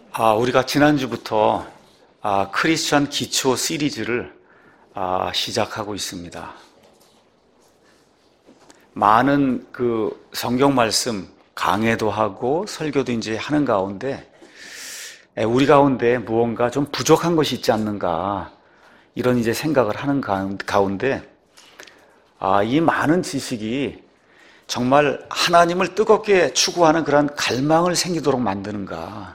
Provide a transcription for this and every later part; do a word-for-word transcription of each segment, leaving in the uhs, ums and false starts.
아, 우리가 지난주부터 아, 크리스천 기초 시리즈를 아, 시작하고 있습니다. 많은 그 성경 말씀 강해도 하고 설교도 이제 하는 가운데 우리 가운데 무언가 좀 부족한 것이 있지 않는가 이런 이제 생각을 하는 가운데 아, 이 많은 지식이 정말 하나님을 뜨겁게 추구하는 그런 갈망을 생기도록 만드는가.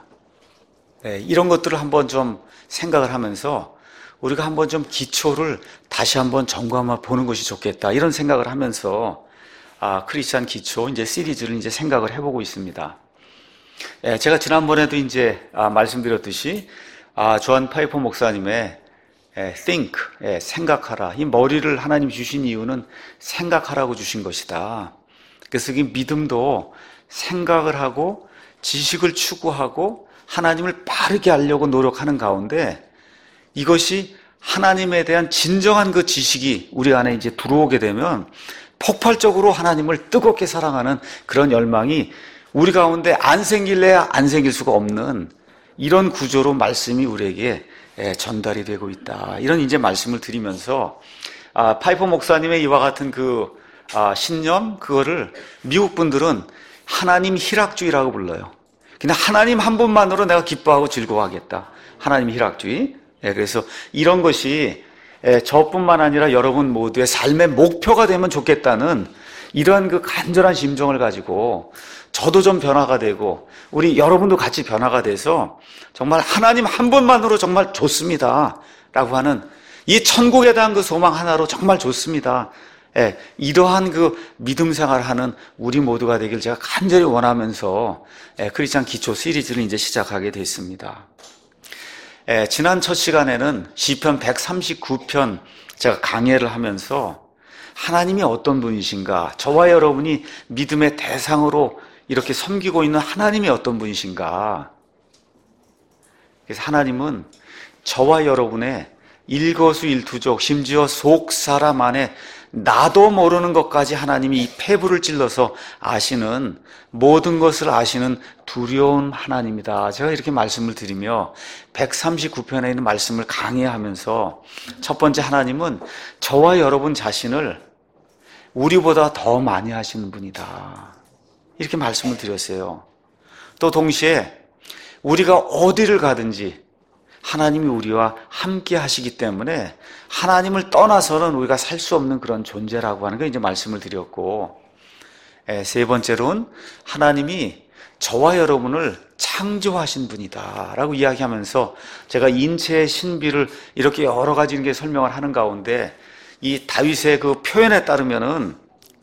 네, 이런 것들을 한번 좀 생각을 하면서 우리가 한번 좀 기초를 다시 한번 점검해 보는 것이 좋겠다. 이런 생각을 하면서 아, 크리스찬 기초 이제 시리즈를 이제 생각을 해보고 있습니다. 예, 제가 지난번에도 이제 아, 말씀드렸듯이 아, 조한 파이퍼 목사님의 예, think, 예, 생각하라. 이 머리를 하나님 주신 이유는 생각하라고 주신 것이다. 그래서 이 믿음도 생각을 하고 지식을 추구하고 하나님을 바르게 알려고 노력하는 가운데 이것이 하나님에 대한 진정한 그 지식이 우리 안에 이제 들어오게 되면 폭발적으로 하나님을 뜨겁게 사랑하는 그런 열망이 우리 가운데 안 생길래야 안 생길 수가 없는 이런 구조로 말씀이 우리에게 전달이 되고 있다. 이런 이제 말씀을 드리면서 아, 파이퍼 목사님의 이와 같은 그 아, 신념 그거를 미국 분들은 하나님 희락주의라고 불러요. 그냥 하나님 한 분만으로 내가 기뻐하고 즐거워하겠다. 하나님 희락주의. 예, 그래서 이런 것이 예, 저뿐만 아니라 여러분 모두의 삶의 목표가 되면 좋겠다는 이러한 그 간절한 심정을 가지고 저도 좀 변화가 되고 우리 여러분도 같이 변화가 돼서 정말 하나님 한 분만으로 정말 좋습니다. 라고 하는 이 천국에 대한 그 소망 하나로 정말 좋습니다. 예, 이러한 그 믿음 생활하는 우리 모두가 되길 제가 간절히 원하면서 예, 크리스찬 기초 시리즈를 이제 시작하게 됐습니다. 예, 지난 첫 시간에는 시편 백삼십구 편 제가 강해를 하면서 하나님이 어떤 분이신가, 저와 여러분이 믿음의 대상으로 이렇게 섬기고 있는 하나님이 어떤 분이신가. 그래서 하나님은 저와 여러분의 일거수일투족, 심지어 속 사람 안에 나도 모르는 것까지 하나님이 이 폐부를 찔러서 아시는 모든 것을 아시는 두려운 하나님이다. 제가 이렇게 말씀을 드리며 백삼십구 편에 있는 말씀을 강해하면서 첫 번째 하나님은 저와 여러분 자신을 우리보다 더 많이 하시는 분이다. 이렇게 말씀을 드렸어요. 또 동시에 우리가 어디를 가든지 하나님이 우리와 함께 하시기 때문에 하나님을 떠나서는 우리가 살 수 없는 그런 존재라고 하는 걸 이제 말씀을 드렸고, 세 번째로는 하나님이 저와 여러분을 창조하신 분이다 라고 이야기하면서 제가 인체의 신비를 이렇게 여러 가지 이렇게 설명을 하는 가운데 이 다윗의 그 표현에 따르면은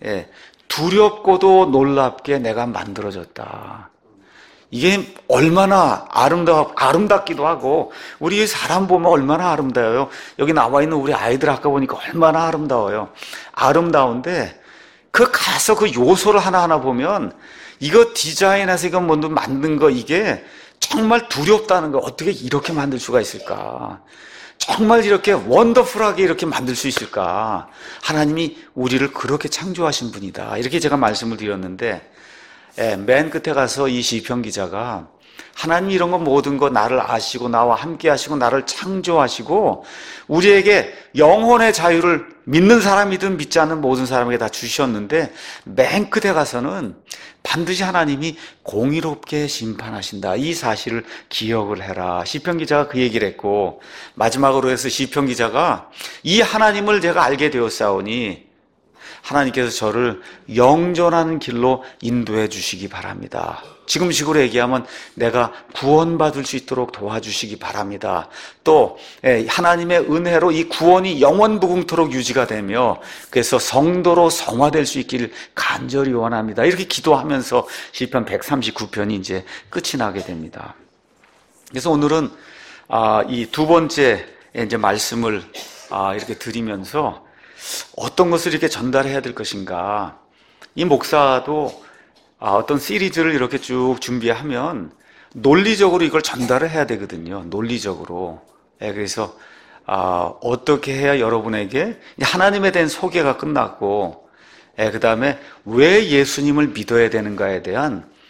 두렵고도 놀랍게 내가 만들어졌다. 이게 얼마나 아름다, 아름답기도 하고, 우리 사람 보면 얼마나 아름다워요. 여기 나와 있는 우리 아이들 아까 보니까 얼마나 아름다워요. 아름다운데, 그 가서 그 요소를 하나하나 보면, 이거 디자인해서 이거 뭐 만든 거 이게 정말 두렵다는 거, 어떻게 이렇게 만들 수가 있을까? 정말 이렇게 원더풀하게 이렇게 만들 수 있을까? 하나님이 우리를 그렇게 창조하신 분이다. 이렇게 제가 말씀을 드렸는데, 예, 맨 끝에 가서 이 시편 기자가 하나님이 이런 거 모든 거 나를 아시고 나와 함께 하시고 나를 창조하시고 우리에게 영혼의 자유를 믿는 사람이든 믿지 않는 모든 사람에게 다 주셨는데 맨 끝에 가서는 반드시 하나님이 공의롭게 심판하신다. 이 사실을 기억을 해라. 시편 기자가 그 얘기를 했고 마지막으로 해서 시편 기자가 이 하나님을 제가 알게 되었사오니 하나님께서 저를 영존하는 길로 인도해 주시기 바랍니다. 지금식으로 얘기하면 내가 구원받을 수 있도록 도와주시기 바랍니다. 또 하나님의 은혜로 이 구원이 영원무궁토록 유지가 되며 그래서 성도로 성화될 수 있기를 간절히 원합니다. 이렇게 기도하면서 시편 백삼십구 편이 이제 끝이 나게 됩니다. 그래서 오늘은 이 두 번째 이제 말씀을 이렇게 드리면서 어떤 것을 이렇게 전달해야 될 것인가. 이 목사도 어떤 시리즈를 이렇게 쭉 준비하면 논리적으로 이걸 전달을 해야 되거든요. 논리적으로. 그래서 어떻게 해야 여러분에게 하나님에 대한 소개가 끝났고 그 다음에 왜 예수님을 믿어야 되는가에 대한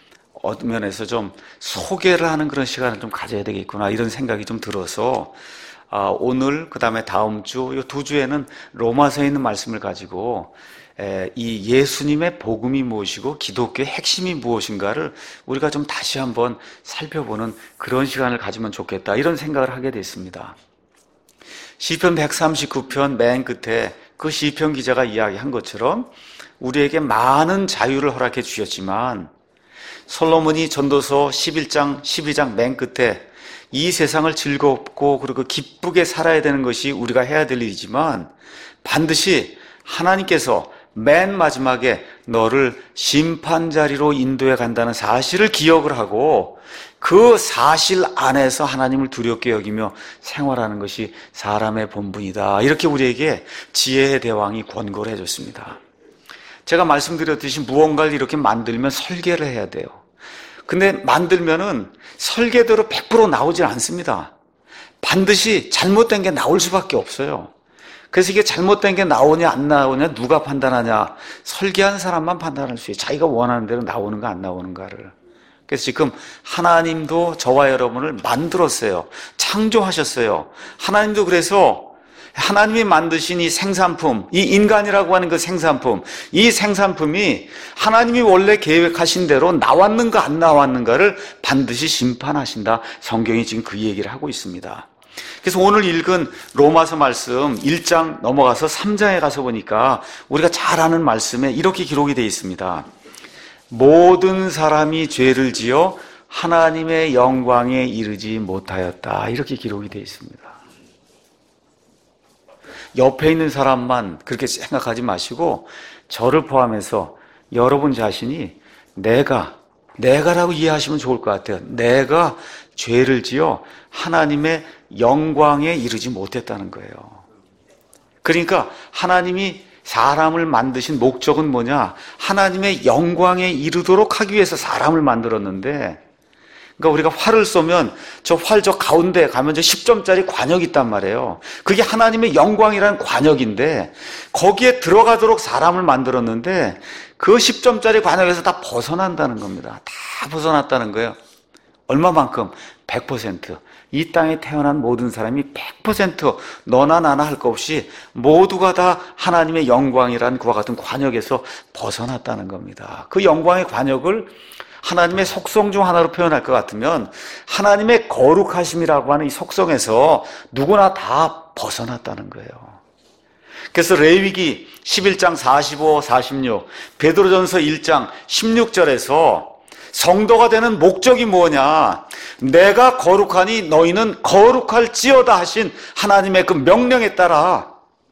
어떤 면에서 좀 소개를 하는 그런 시간을 좀 가져야 되겠구나 이런 생각이 좀 들어서 아, 오늘 그 다음에 다음 주 이 두 주에는 로마서에 있는 말씀을 가지고 에, 이 예수님의 복음이 무엇이고 기독교의 핵심이 무엇인가를 우리가 좀 다시 한번 살펴보는 그런 시간을 가지면 좋겠다 이런 생각을 하게 됐습니다. 시편 백삼십구 편 맨 끝에 그 시편 기자가 이야기한 것처럼 우리에게 많은 자유를 허락해 주셨지만 솔로몬이 전도서 십일 장 십이 장 맨 끝에 이 세상을 즐겁고 그리고 기쁘게 살아야 되는 것이 우리가 해야 될 일이지만 반드시 하나님께서 맨 마지막에 너를 심판자리로 인도해 간다는 사실을 기억을 하고 그 사실 안에서 하나님을 두렵게 여기며 생활하는 것이 사람의 본분이다. 이렇게 우리에게 지혜의 대왕이 권고를 해줬습니다. 제가 말씀드렸듯이 무언가를 이렇게 만들면 설계를 해야 돼요. 근데 만들면은 설계대로 백 퍼센트 나오질 않습니다. 반드시 잘못된 게 나올 수밖에 없어요. 그래서 이게 잘못된 게 나오냐 안 나오냐 누가 판단하냐? 설계한 사람만 판단할 수 있어요. 자기가 원하는 대로 나오는가 안 나오는가를. 그래서 지금 하나님도 저와 여러분을 만들었어요. 창조하셨어요. 하나님도 그래서 하나님이 만드신 이 생산품, 이 인간이라고 하는 그 생산품, 이 생산품이 하나님이 원래 계획하신 대로 나왔는가 안 나왔는가를 반드시 심판하신다. 성경이 지금 그 얘기를 하고 있습니다. 그래서 오늘 읽은 로마서 말씀 일 장 넘어가서 삼 장에 가서 보니까 우리가 잘 아는 말씀에 이렇게 기록이 되어 있습니다. 모든 사람이 죄를 지어 하나님의 영광에 이르지 못하였다. 이렇게 기록이 되어 있습니다. 옆에 있는 사람만 그렇게 생각하지 마시고 저를 포함해서 여러분 자신이 내가, 내가라고 이해하시면 좋을 것 같아요. 내가 죄를 지어 하나님의 영광에 이르지 못했다는 거예요. 그러니까 하나님이 사람을 만드신 목적은 뭐냐? 하나님의 영광에 이르도록 하기 위해서 사람을 만들었는데 그러니까 우리가 활을 쏘면 저 활 저 가운데 가면 저 십 점짜리 관역이 있단 말이에요. 그게 하나님의 영광이라는 관역인데 거기에 들어가도록 사람을 만들었는데 그 십 점짜리 관역에서 다 벗어난다는 겁니다. 다 벗어났다는 거예요. 얼마만큼? 백 퍼센트. 이 땅에 태어난 모든 사람이 백 퍼센트 너나 나나 할 것 없이 모두가 다 하나님의 영광이라는 그와 같은 관역에서 벗어났다는 겁니다. 그 영광의 관역을 하나님의 속성 중 하나로 표현할 것 같으면 하나님의 거룩하심이라고 하는 이 속성에서 누구나 다 벗어났다는 거예요. 그래서 레위기 십일 장 사십오, 사십육, 베드로전서 일 장 십육 절에서 성도가 되는 목적이 뭐냐? 내가 거룩하니 너희는 거룩할지어다 하신 하나님의 그 명령에 따라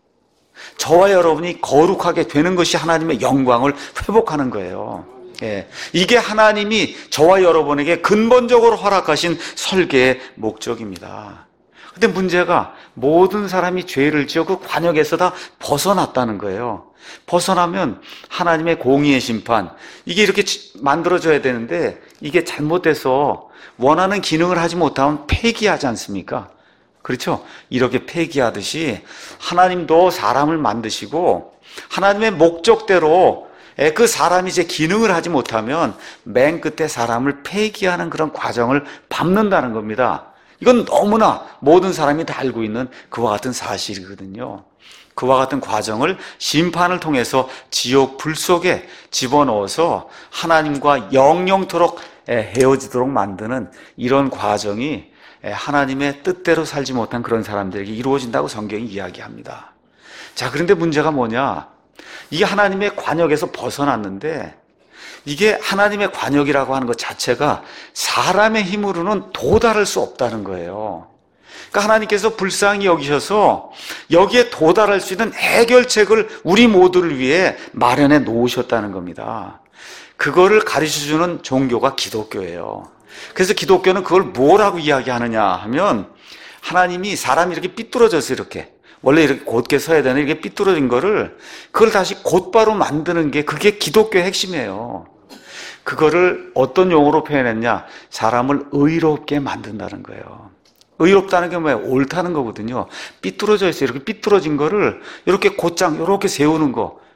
저와 여러분이 거룩하게 되는 것이 하나님의 영광을 회복하는 거예요. 예, 이게 하나님이 저와 여러분에게 근본적으로 허락하신 설계의 목적입니다. 근데 문제가 모든 사람이 죄를 지어 그 관역에서 다 벗어났다는 거예요. 벗어나면 하나님의 공의의 심판, 이게 이렇게 만들어져야 되는데 이게 잘못돼서 원하는 기능을 하지 못하면 폐기하지 않습니까? 그렇죠? 이렇게 폐기하듯이 하나님도 사람을 만드시고 하나님의 목적대로 그 사람이 이제 기능을 하지 못하면 맨 끝에 사람을 폐기하는 그런 과정을 밟는다는 겁니다. 이건 너무나 모든 사람이 다 알고 있는 그와 같은 사실이거든요. 그와 같은 과정을 심판을 통해서 지옥 불 속에 집어넣어서 하나님과 영영토록 헤어지도록 만드는 이런 과정이 하나님의 뜻대로 살지 못한 그런 사람들에게 이루어진다고 성경이 이야기합니다. 자, 그런데 문제가 뭐냐? 이게 하나님의 관역에서 벗어났는데 이게 하나님의 관역이라고 하는 것 자체가 사람의 힘으로는 도달할 수 없다는 거예요. 그러니까 하나님께서 불쌍히 여기셔서 여기에 도달할 수 있는 해결책을 우리 모두를 위해 마련해 놓으셨다는 겁니다. 그거를 가르쳐주는 종교가 기독교예요. 그래서 기독교는 그걸 뭐라고 이야기하느냐 하면 하나님이 사람이 이렇게 삐뚤어져서 이렇게 원래 이렇게 곧게 서야 되는 이렇게 삐뚤어진 거를 그걸 다시 곧바로 만드는 게 그게 기독교의 핵심이에요. 그거를 어떤 용어로 표현했냐? 사람을 의롭게 만든다는 거예요. 의롭다는 게 뭐예요? 옳다는 거거든요. 삐뚤어져 있어요. 이렇게 삐뚤어진 거를 이렇게 곧장 이렇게 세우는 거.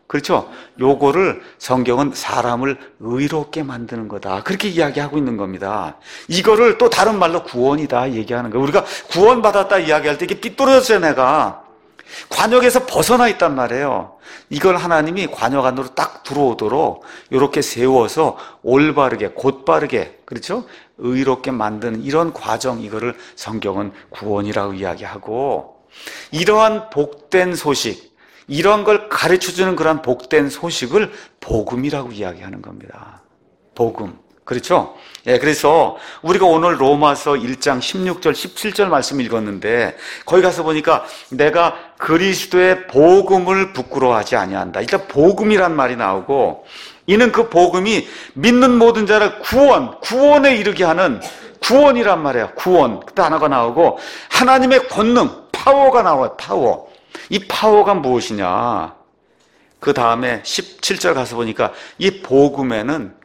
그렇죠? 요거를 성경은 사람을 의롭게 만드는 거다. 그렇게 이야기하고 있는 겁니다. 이거를 또 다른 말로 구원이다 얘기하는 거예요. 우리가 구원받았다 이야기할 때 이게 삐뚤어졌어요, 내가. 관역에서 벗어나 있단 말이에요. 이걸 하나님이 관역 안으로 딱 들어오도록 이렇게 세워서 올바르게, 곧바르게, 그렇죠? 의롭게 만드는 이런 과정, 이거를 성경은 구원이라고 이야기하고, 이러한 복된 소식, 이런 걸 가르쳐주는 그런 복된 소식을 복음이라고 이야기하는 겁니다. 복음. 그렇죠? 예, 그래서 우리가 오늘 로마서 일 장 십육 절, 십칠 절 말씀 읽었는데 거기 가서 보니까 내가 그리스도의 복음을 부끄러워하지 아니한다. 일단 복음이란 말이 나오고, 이는 그 복음이 믿는 모든 자를 구원, 구원에 이르게 하는 구원이란 말이에요. 구원. 그 단어가 나오고 하나님의 권능, 파워가 나와요. 파워. 이 파워가 무엇이냐? 그 다음에 십칠 절 가서 보니까 이 복음에는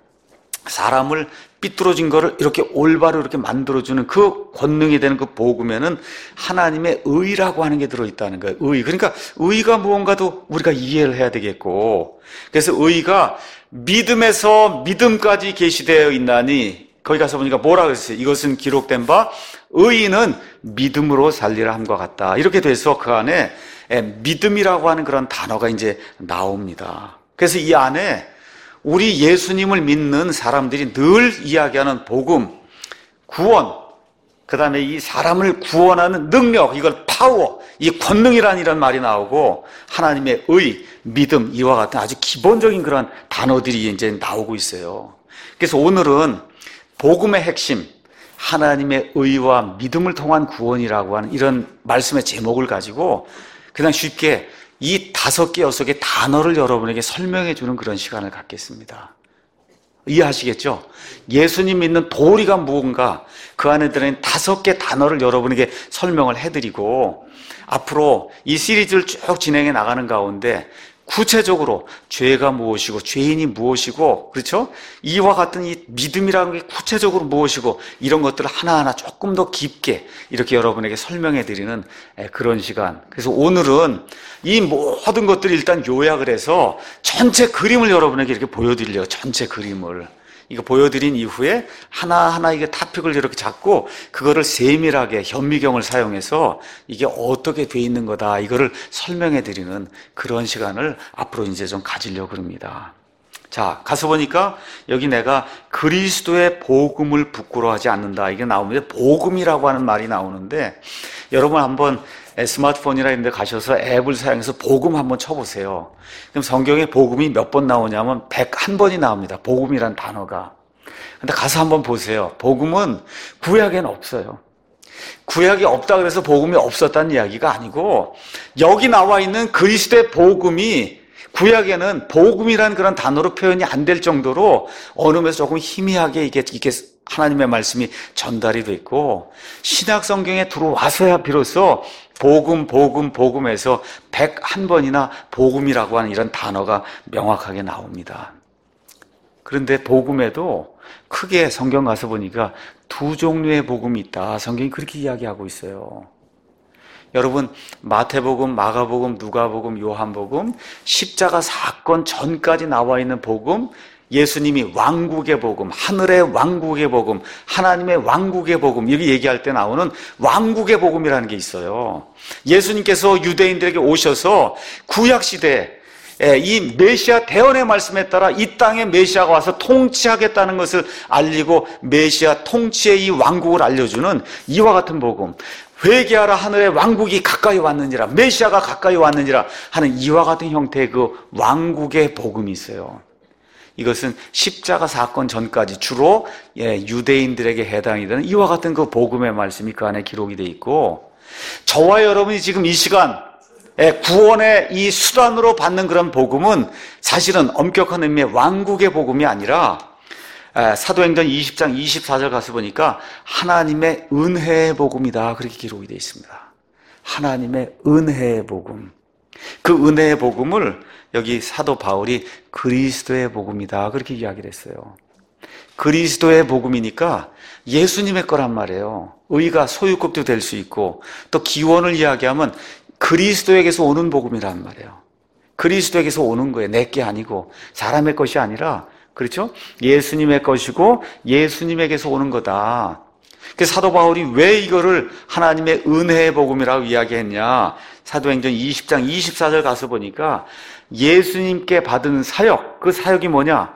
사람을 삐뚤어진 거를 이렇게 올바로 이렇게 만들어주는 그 권능이 되는 그 복음에는 하나님의 의라고 하는 게 들어있다는 거예요. 의. 그러니까 의가 무언가도 우리가 이해를 해야 되겠고, 그래서 의가 믿음에서 믿음까지 계시되어 있나니, 거기 가서 보니까 뭐라 그랬어요? 이것은 기록된 바 의인은 믿음으로 살리라 함과 같다. 이렇게 돼서 그 안에 믿음이라고 하는 그런 단어가 이제 나옵니다. 그래서 이 안에 우리 예수님을 믿는 사람들이 늘 이야기하는 복음, 구원, 그 다음에 이 사람을 구원하는 능력, 이걸 파워, 이 권능이라는 이런 말이 나오고, 하나님의 의, 믿음, 이와 같은 아주 기본적인 그런 단어들이 이제 나오고 있어요. 그래서 오늘은 복음의 핵심, 하나님의 의와 믿음을 통한 구원이라고 하는 이런 말씀의 제목을 가지고 그냥 쉽게 이 다섯 개, 여섯 개 단어를 여러분에게 설명해 주는 그런 시간을 갖겠습니다. 이해하시겠죠? 예수님 믿는 도리가 무언가, 그 안에 들어있는 다섯 개 단어를 여러분에게 설명을 해드리고, 앞으로 이 시리즈를 쭉 진행해 나가는 가운데 구체적으로 죄가 무엇이고 죄인이 무엇이고, 그렇죠? 이와 같은 이 믿음이라는 게 구체적으로 무엇이고, 이런 것들을 하나하나 조금 더 깊게 이렇게 여러분에게 설명해 드리는 그런 시간. 그래서 오늘은 이 모든 것들을 일단 요약을 해서 전체 그림을 여러분에게 이렇게 보여드리려고, 전체 그림을 이거 보여드린 이후에 하나하나 이게 토픽을 이렇게 잡고 그거를 세밀하게 현미경을 사용해서 이게 어떻게 돼 있는 거다, 이거를 설명해 드리는 그런 시간을 앞으로 이제 좀 가지려고 합니다. 자, 가서 보니까 여기 내가 그리스도의 복음을 부끄러워하지 않는다, 이게 나오는데, 복음이라고 하는 말이 나오는데, 여러분 한번 스마트폰이나 이런 데 가셔서 앱을 사용해서 복음 한번 쳐보세요. 그럼 성경에 복음이 몇 번 나오냐면 백일 번이 나옵니다. 복음이란 단어가. 근데 가서 한번 보세요. 복음은 구약에는 없어요. 구약이 없다 그래서 복음이 없었다는 이야기가 아니고, 여기 나와 있는 그리스도의 복음이 구약에는 복음이란 그런 단어로 표현이 안 될 정도로 어느 면에서 조금 희미하게 이게, 이게 하나님의 말씀이 전달이 됐고, 신약 성경에 들어와서야 비로소 복음, 복음, 복음에서 백일 번이나 복음이라고 하는 이런 단어가 명확하게 나옵니다. 그런데 복음에도 크게 성경 가서 보니까 두 종류의 복음이 있다, 성경이 그렇게 이야기하고 있어요. 여러분, 마태복음, 마가복음, 누가복음, 요한복음, 십자가 사건 전까지 나와 있는 복음, 예수님이 왕국의 복음, 하늘의 왕국의 복음, 하나님의 왕국의 복음, 이렇게 얘기할 때 나오는 왕국의 복음이라는 게 있어요. 예수님께서 유대인들에게 오셔서 구약시대에 이 메시아 대언의 말씀에 따라 이 땅에 메시아가 와서 통치하겠다는 것을 알리고 메시아 통치의 이 왕국을 알려주는 이와 같은 복음, 회개하라, 하늘의 왕국이 가까이 왔느니라, 메시아가 가까이 왔느니라 하는 이와 같은 형태의 그 왕국의 복음이 있어요. 이것은 십자가 사건 전까지 주로 유대인들에게 해당이 되는 이와 같은 그 복음의 말씀이 그 안에 기록이 되어 있고, 저와 여러분이 지금 이 시간 구원의 이 수단으로 받는 그런 복음은 사실은 엄격한 의미의 왕국의 복음이 아니라, 사도행전 이십 장 이십사 절 가서 보니까 하나님의 은혜의 복음이다, 그렇게 기록이 되어 있습니다. 하나님의 은혜의 복음. 그 은혜의 복음을 여기 사도 바울이 그리스도의 복음이다, 그렇게 이야기를 했어요. 그리스도의 복음이니까 예수님의 거란 말이에요. 의가 소유급도 될 수 있고, 또 기원을 이야기하면 그리스도에게서 오는 복음이란 말이에요. 그리스도에게서 오는 거예요. 내게 아니고 사람의 것이 아니라, 그렇죠? 예수님의 것이고 예수님에게서 오는 거다. 그래서 사도 바울이 왜 이거를 하나님의 은혜의 복음이라고 이야기했냐? 사도행전 이십 장 이십사 절 가서 보니까 예수님께 받은 사역, 그 사역이 뭐냐?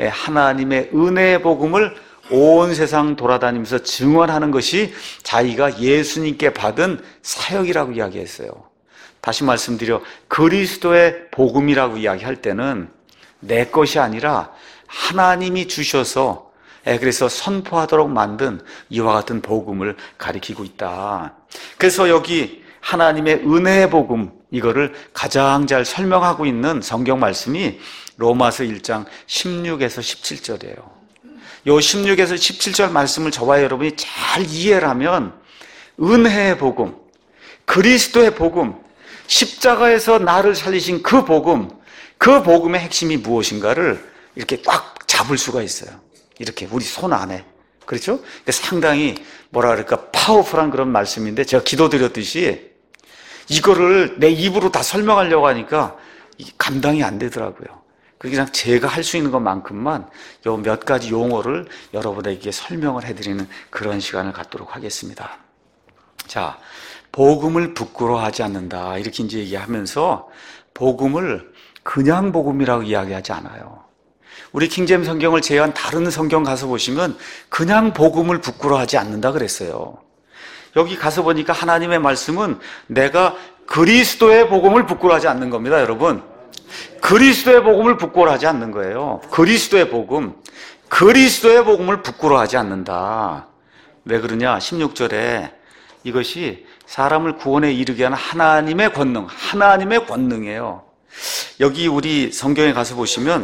하나님의 은혜의 복음을 온 세상 돌아다니면서 증언하는 것이 자기가 예수님께 받은 사역이라고 이야기했어요. 다시 말씀드려, 그리스도의 복음이라고 이야기할 때는 내 것이 아니라 하나님이 주셔서, 그래서 선포하도록 만든 이와 같은 복음을 가리키고 있다. 그래서 여기 하나님의 은혜의 복음, 이거를 가장 잘 설명하고 있는 성경 말씀이 로마서 일 장 십육에서 십칠 절이에요. 요 십육에서 십칠 절 말씀을 저와 여러분이 잘 이해를 하면 은혜의 복음, 그리스도의 복음, 십자가에서 나를 살리신 그 복음, 그 복음의 핵심이 무엇인가를 이렇게 꽉 잡을 수가 있어요. 이렇게 우리 손 안에. 그렇죠? 상당히 뭐라 그럴까 파워풀한 그런 말씀인데, 제가 기도드렸듯이 이거를 내 입으로 다 설명하려고 하니까 감당이 안 되더라고요. 그냥 제가 할 수 있는 것만큼만 요 몇 가지 용어를 여러분에게 설명을 해드리는 그런 시간을 갖도록 하겠습니다. 자, 복음을 부끄러워하지 않는다, 이렇게 이제 얘기하면서 복음을 그냥 복음이라고 이야기하지 않아요. 우리 킹제임 성경을 제외한 다른 성경 가서 보시면 그냥 복음을 부끄러워하지 않는다 그랬어요. 여기 가서 보니까 하나님의 말씀은 내가 그리스도의 복음을 부끄러워하지 않는 겁니다, 여러분. 그리스도의 복음을 부끄러워하지 않는 거예요. 그리스도의 복음, 그리스도의 복음을 부끄러워하지 않는다. 왜 그러냐? 십육 절에 이것이 사람을 구원에 이르게 하는 하나님의 권능, 하나님의 권능이에요. 여기 우리 성경에 가서 보시면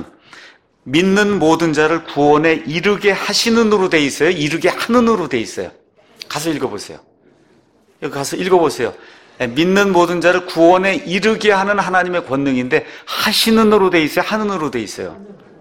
믿는 모든 자를 구원에 이르게 하시는으로 돼 있어요? 이르게 하는으로 돼 있어요? 가서 읽어보세요. 여기 가서 읽어보세요. 믿는 모든 자를 구원에 이르게 하는 하나님의 권능인데 하시는으로 돼 있어요? 하는으로 돼 있어요?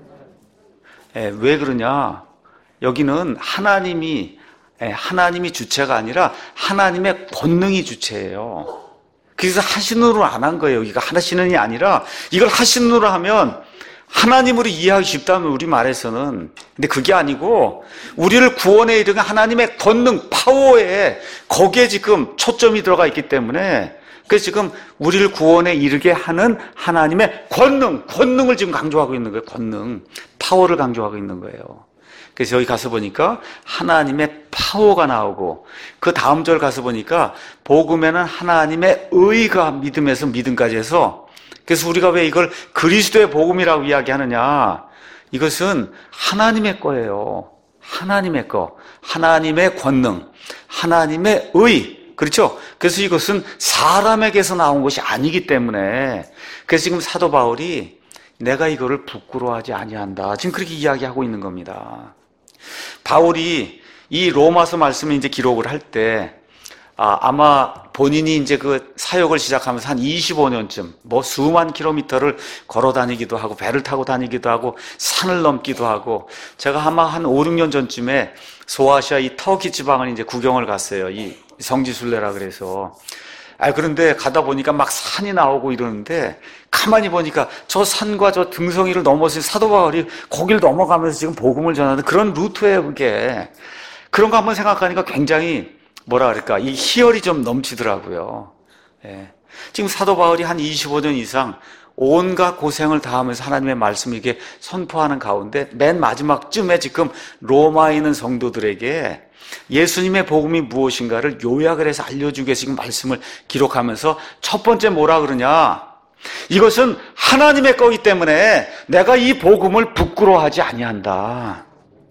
왜 그러냐? 여기는 하나님이 하나님이 주체가 아니라 하나님의 권능이 주체예요. 그래서 하시는으로 안 한 거예요. 여기가 하시는이 아니라, 이걸 하시는으로 하면 하나님으로 이해하기 쉽다면 우리 말에서는, 근데 그게 아니고 우리를 구원에 이르는 하나님의 권능, 파워에, 거기에 지금 초점이 들어가 있기 때문에, 그래서 지금 우리를 구원에 이르게 하는 하나님의 권능, 권능을 지금 강조하고 있는 거예요. 권능, 파워를 강조하고 있는 거예요. 그래서 여기 가서 보니까 하나님의 파워가 나오고, 그 다음 절 가서 보니까 복음에는 하나님의 의가 믿음에서 믿음까지 해서, 그래서 우리가 왜 이걸 그리스도의 복음이라고 이야기하느냐? 이것은 하나님의 거예요. 하나님의 거, 하나님의 권능, 하나님의 의. 그렇죠? 그래서 이것은 사람에게서 나온 것이 아니기 때문에, 그래서 지금 사도 바울이 내가 이거를 부끄러워하지 아니한다, 지금 그렇게 이야기하고 있는 겁니다. 바울이 이 로마서 말씀을 이제 기록을 할 때, 아, 아마 본인이 이제 그 사역을 시작하면서 한 이십오 년쯤, 뭐 수만 킬로미터를 걸어 다니기도 하고, 배를 타고 다니기도 하고, 산을 넘기도 하고, 제가 아마 한 오, 육 년 전쯤에 소아시아 이 터키 지방을 이제 구경을 갔어요. 이 성지순례라 그래서. 아, 그런데 가다 보니까 막 산이 나오고 이러는데, 가만히 보니까 저 산과 저 등성이를 넘어서 사도 바울이 거길 넘어가면서 지금 복음을 전하는 그런 루트예요, 그게. 그런 거 한번 생각하니까 굉장히 뭐라 그럴까, 이 희열이 좀 넘치더라고요. 예. 지금 사도 바울이 한 이십오 년 이상 온갖 고생을 다하면서 하나님의 말씀을 이렇게 선포하는 가운데, 맨 마지막쯤에 지금 로마에 있는 성도들에게 예수님의 복음이 무엇인가를 요약을 해서 알려주기 위해서 지금 말씀을 기록하면서 첫 번째 뭐라 그러냐? 이것은 하나님의 거기 때문에 내가 이 복음을 부끄러워하지 아니한다.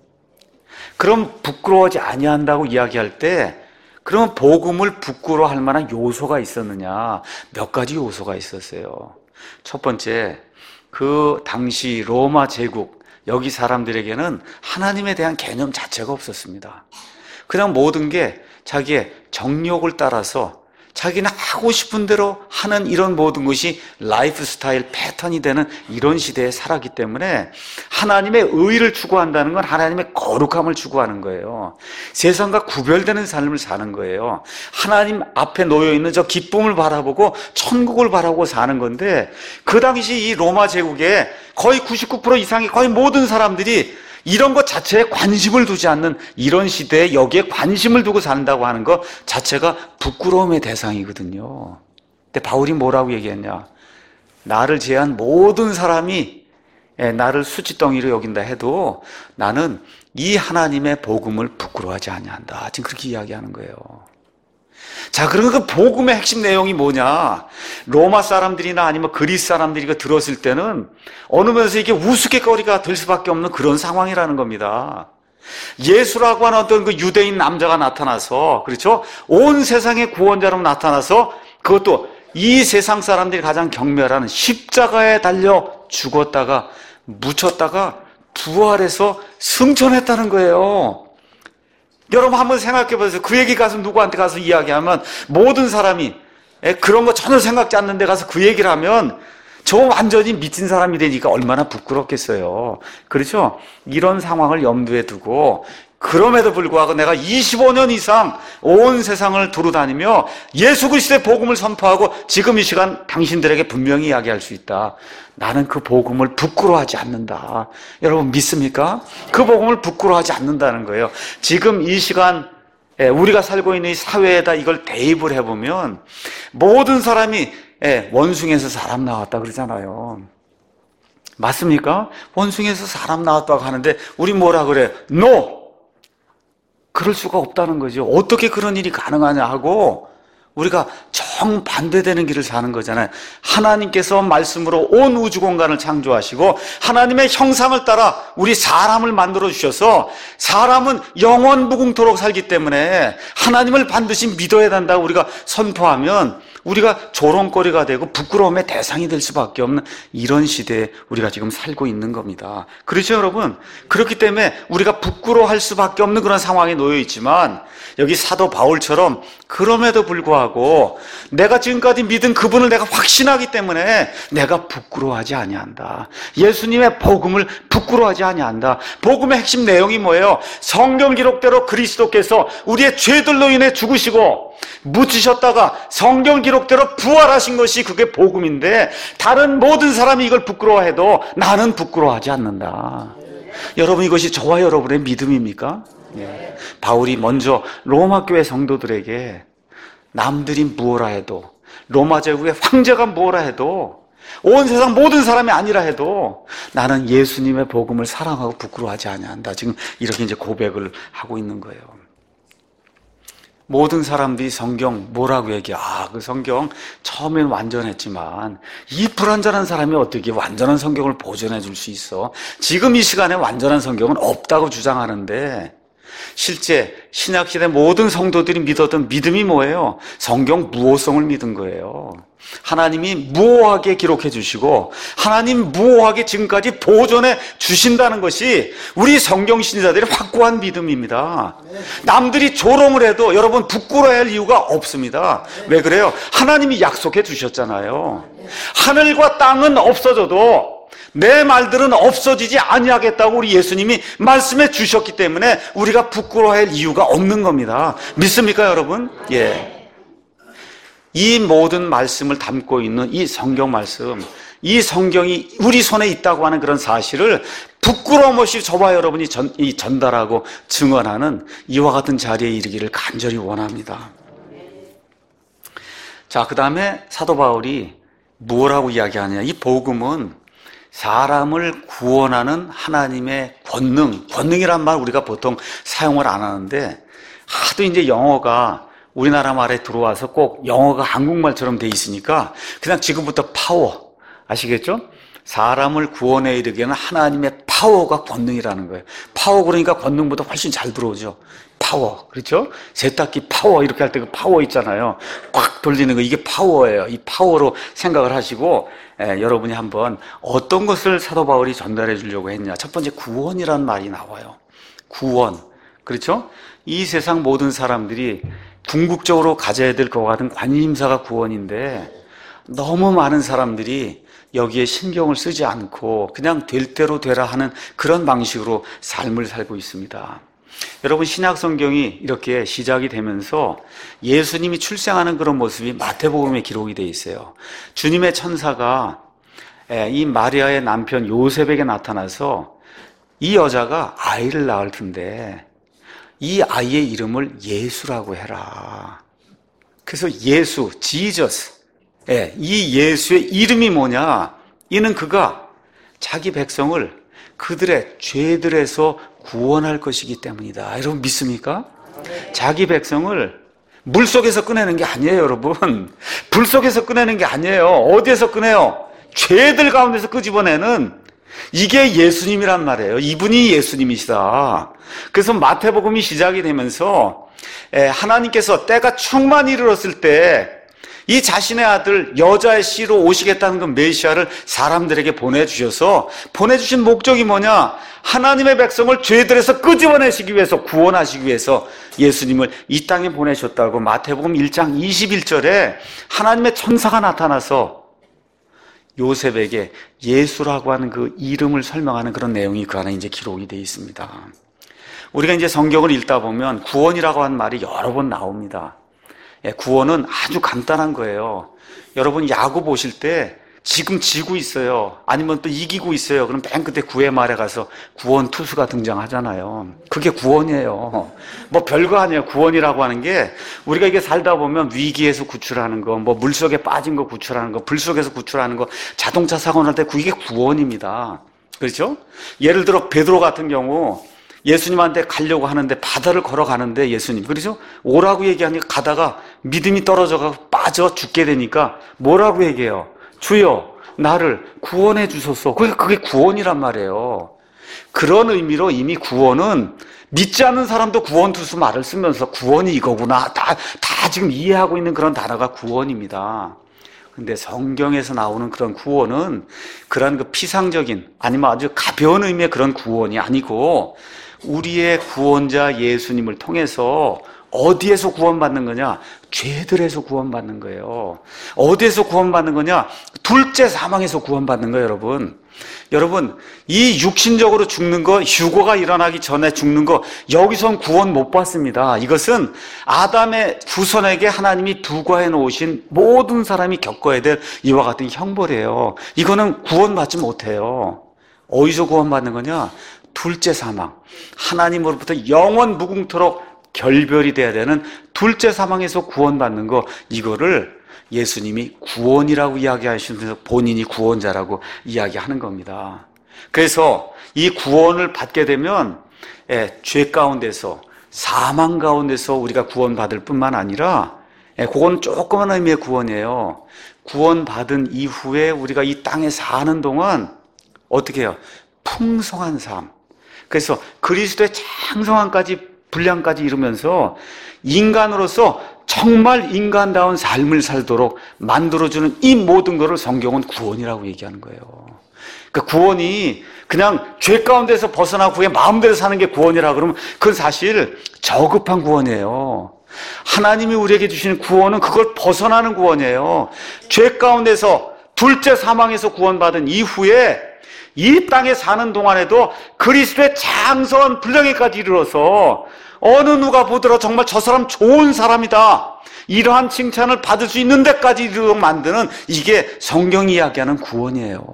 그럼 부끄러워하지 아니한다고 이야기할 때, 그러면 복음을 부끄러워할 만한 요소가 있었느냐? 몇 가지 요소가 있었어요. 첫 번째, 그 당시 로마 제국, 여기 사람들에게는 하나님에 대한 개념 자체가 없었습니다. 그냥 모든 게 자기의 정욕을 따라서 자기는 하고 싶은 대로 하는 이런 모든 것이 라이프 스타일 패턴이 되는 이런 시대에 살았기 때문에 하나님의 의를 추구한다는 건 하나님의 거룩함을 추구하는 거예요. 세상과 구별되는 삶을 사는 거예요. 하나님 앞에 놓여있는 저 기쁨을 바라보고 천국을 바라보고 사는 건데, 그 당시 이 로마 제국에 거의 구십구 퍼센트 이상의 거의 모든 사람들이 이런 것 자체에 관심을 두지 않는 이런 시대에 여기에 관심을 두고 산다고 하는 것 자체가 부끄러움의 대상이거든요. 근데 바울이 뭐라고 얘기했냐? 나를 제한 모든 사람이 나를 수치덩이로 여긴다 해도 나는 이 하나님의 복음을 부끄러워하지 아니한다. 지금 그렇게 이야기하는 거예요. 자, 그러면 그 복음의 핵심 내용이 뭐냐? 로마 사람들이나 아니면 그리스 사람들이 이거 들었을 때는 어느 면에서 이게 우스갯거리가 될 수밖에 없는 그런 상황이라는 겁니다. 예수라고 하는 어떤 그 유대인 남자가 나타나서, 그렇죠? 온 세상의 구원자로 나타나서, 그것도 이 세상 사람들이 가장 경멸하는 십자가에 달려 죽었다가 묻혔다가 부활해서 승천했다는 거예요. 여러분 한번 생각해 보세요. 그 얘기 가서 누구한테 가서 이야기하면 모든 사람이 그런 거 전혀 생각지 않는데 가서 그 얘기를 하면 저 완전히 미친 사람이 되니까 얼마나 부끄럽겠어요. 그렇죠? 이런 상황을 염두에 두고, 그럼에도 불구하고 내가 이십오 년 이상 온 세상을 두루다니며 예수 그리스도의 복음을 선포하고 지금 이 시간 당신들에게 분명히 이야기할 수 있다. 나는 그 복음을 부끄러워하지 않는다. 여러분 믿습니까? 그 복음을 부끄러워하지 않는다는 거예요. 지금 이 시간 우리가 살고 있는 이 사회에다 이걸 대입을 해보면 모든 사람이 원숭이에서 사람 나왔다 그러잖아요. 맞습니까? 원숭이에서 사람 나왔다고 하는데 우리 뭐라 그래? No! 그럴 수가 없다는 거죠. 어떻게 그런 일이 가능하냐 하고 우리가 정반대되는 길을 사는 거잖아요. 하나님께서 말씀으로 온 우주 공간을 창조하시고 하나님의 형상을 따라 우리 사람을 만들어 주셔서 사람은 영원 무궁토록 살기 때문에 하나님을 반드시 믿어야 된다고 우리가 선포하면 우리가 조롱거리가 되고 부끄러움의 대상이 될 수밖에 없는 이런 시대에 우리가 지금 살고 있는 겁니다. 그렇죠, 여러분? 그렇기 때문에 우리가 부끄러워할 수밖에 없는 그런 상황에 놓여 있지만 여기 사도 바울처럼 그럼에도 불구하고 내가 지금까지 믿은 그분을 내가 확신하기 때문에 내가 부끄러워하지 아니한다. 예수님의 복음을 부끄러워하지 아니한다. 복음의 핵심 내용이 뭐예요? 성경 기록대로 그리스도께서 우리의 죄들로 인해 죽으시고 묻히셨다가 성경 기록대로 부활하신 것이 그게 복음인데 다른 모든 사람이 이걸 부끄러워해도 나는 부끄러워하지 않는다. 여러분 이것이 저와 여러분의 믿음입니까? 예. 바울이 먼저 로마 교회 성도들에게 남들이 무엇라 해도 로마 제국의 황제가 무엇라 해도 온 세상 모든 사람이 아니라 해도 나는 예수님의 복음을 사랑하고 부끄러워하지 아니한다. 지금 이렇게 이제 고백을 하고 있는 거예요. 모든 사람들이 성경 뭐라고 얘기해? 아, 그 성경 처음엔 완전했지만 이 불완전한 사람이 어떻게 완전한 성경을 보존해 줄 수 있어? 지금 이 시간에 완전한 성경은 없다고 주장하는데 실제 신약시대 모든 성도들이 믿었던 믿음이 뭐예요? 성경 무호성을 믿은 거예요. 하나님이 무호하게 기록해 주시고 하나님 무호하게 지금까지 보존해 주신다는 것이 우리 성경 신자들의 확고한 믿음입니다. 남들이 조롱을 해도 여러분 부끄러워할 이유가 없습니다. 왜 그래요? 하나님이 약속해 주셨잖아요. 하늘과 땅은 없어져도 내 말들은 없어지지 아니하겠다고 우리 예수님이 말씀해 주셨기 때문에 우리가 부끄러워할 이유가 없는 겁니다. 믿습니까, 여러분? 예. 이 모든 말씀을 담고 있는 이 성경 말씀, 이 성경이 우리 손에 있다고 하는 그런 사실을 부끄러움 없이 저와 여러분이 전, 이 전달하고 증언하는 이와 같은 자리에 이르기를 간절히 원합니다. 자, 그 다음에 사도 바울이 뭐라고 이야기하느냐. 이 복음은 사람을 구원하는 하나님의 권능, 권능이란 말 우리가 보통 사용을 안 하는데 하도 이제 영어가 우리나라 말에 들어와서 꼭 영어가 한국말처럼 돼 있으니까 그냥 지금부터 파워, 아시겠죠? 사람을 구원에 이르기에는 하나님의 파워가 권능이라는 거예요. 파워 그러니까 권능보다 훨씬 잘 들어오죠. 파워, 그렇죠? 세탁기 파워 이렇게 할 때 그 파워 있잖아요. 꽉 돌리는 거, 이게 파워예요. 이 파워로 생각을 하시고 예, 여러분이 한번 어떤 것을 사도 바울이 전달해 주려고 했냐. 첫 번째 구원이라는 말이 나와요. 구원, 그렇죠? 이 세상 모든 사람들이 궁극적으로 가져야 될 것과 같은 관심사가 구원인데 너무 많은 사람들이 여기에 신경을 쓰지 않고 그냥 될 대로 되라 하는 그런 방식으로 삶을 살고 있습니다. 여러분, 신약 성경이 이렇게 시작이 되면서 예수님이 출생하는 그런 모습이 마태복음에 기록이 되어 있어요. 주님의 천사가 이 마리아의 남편 요셉에게 나타나서 이 여자가 아이를 낳을 텐데 이 아이의 이름을 예수라고 해라. 그래서 예수, 지저스. 예, 이 예수의 이름이 뭐냐? 이는 그가 자기 백성을 그들의 죄들에서 구원할 것이기 때문이다. 여러분 믿습니까? 자기 백성을 물 속에서 꺼내는 게 아니에요, 여러분. 불 속에서 꺼내는 게 아니에요. 어디에서 꺼내요? 죄들 가운데서 끄집어내는 이게 예수님이란 말이에요. 이분이 예수님이시다. 그래서 마태복음이 시작이 되면서 하나님께서 때가 충만히 이르렀을 때 이 자신의 아들 여자의 씨로 오시겠다는 그 메시아를 사람들에게 보내주셔서 보내주신 목적이 뭐냐? 하나님의 백성을 죄들에서 끄집어내시기 위해서, 구원하시기 위해서 예수님을 이 땅에 보내셨다고 마태복음 일 장 이십일 절에 하나님의 천사가 나타나서 요셉에게 예수라고 하는 그 이름을 설명하는 그런 내용이 그 안에 이제 기록이 되어 있습니다. 우리가 이제 성경을 읽다 보면 구원이라고 하는 말이 여러 번 나옵니다. 구원은 아주 간단한 거예요. 여러분 야구 보실 때 지금 지고 있어요. 아니면 또 이기고 있어요. 그럼 맨 끝에 구회 말에 가서 구원 투수가 등장하잖아요. 그게 구원이에요. 뭐 별거 아니에요. 구원이라고 하는 게 우리가 이게 살다 보면 위기에서 구출하는 거, 뭐 물속에 빠진 거 구출하는 거, 불 속에서 구출하는 거, 자동차 사고 날 때 그게 구원입니다. 그렇죠? 예를 들어 베드로 같은 경우 예수님한테 가려고 하는데 바다를 걸어가는데 예수님, 그렇죠? 오라고 얘기하니까 가다가 믿음이 떨어져서 빠져 죽게 되니까 뭐라고 얘기해요? 주여, 나를 구원해 주소서. 그게, 그게 구원이란 말이에요. 그런 의미로 이미 구원은 믿지 않는 사람도 구원투수 말을 쓰면서 구원이 이거구나. 다, 다 지금 이해하고 있는 그런 단어가 구원입니다. 근데 성경에서 나오는 그런 구원은 그런 그 피상적인 아니면 아주 가벼운 의미의 그런 구원이 아니고 우리의 구원자 예수님을 통해서 어디에서 구원받는 거냐? 죄들에서 구원받는 거예요. 어디에서 구원받는 거냐? 둘째 사망에서 구원받는 거예요, 여러분. 여러분, 이 육신적으로 죽는 거, 휴거가 일어나기 전에 죽는 거, 여기선 구원 못 받습니다. 이것은 아담의 후손에게 하나님이 부과해 놓으신 모든 사람이 겪어야 될 이와 같은 형벌이에요. 이거는 구원받지 못해요. 어디서 구원받는 거냐? 둘째 사망. 하나님으로부터 영원 무궁토록 결별이 돼야 되는 둘째 사망에서 구원받는 거, 이거를 예수님이 구원이라고 이야기하시면서 본인이 구원자라고 이야기하는 겁니다. 그래서 이 구원을 받게 되면 예, 죄 가운데서, 사망 가운데서 우리가 구원받을 뿐만 아니라 예, 그건 조그만 의미의 구원이에요. 구원받은 이후에 우리가 이 땅에 사는 동안 어떻게 해요? 풍성한 삶. 그래서 그리스도의 장성함까지, 분량까지 이루면서 인간으로서 정말 인간다운 삶을 살도록 만들어주는 이 모든 것을 성경은 구원이라고 얘기하는 거예요. 그러니까 구원이 그냥 죄 가운데서 벗어나고 그냥 마음대로 사는 게 구원이라 그러면 그건 사실 저급한 구원이에요. 하나님이 우리에게 주시는 구원은 그걸 벗어나는 구원이에요. 죄 가운데서 둘째 사망에서 구원받은 이후에 이 땅에 사는 동안에도 그리스도의 장성한 분량에까지 이르러서 어느 누가 보더라도 정말 저 사람 좋은 사람이다, 이러한 칭찬을 받을 수 있는 데까지 이르도록 만드는, 이게 성경이 이야기하는 구원이에요.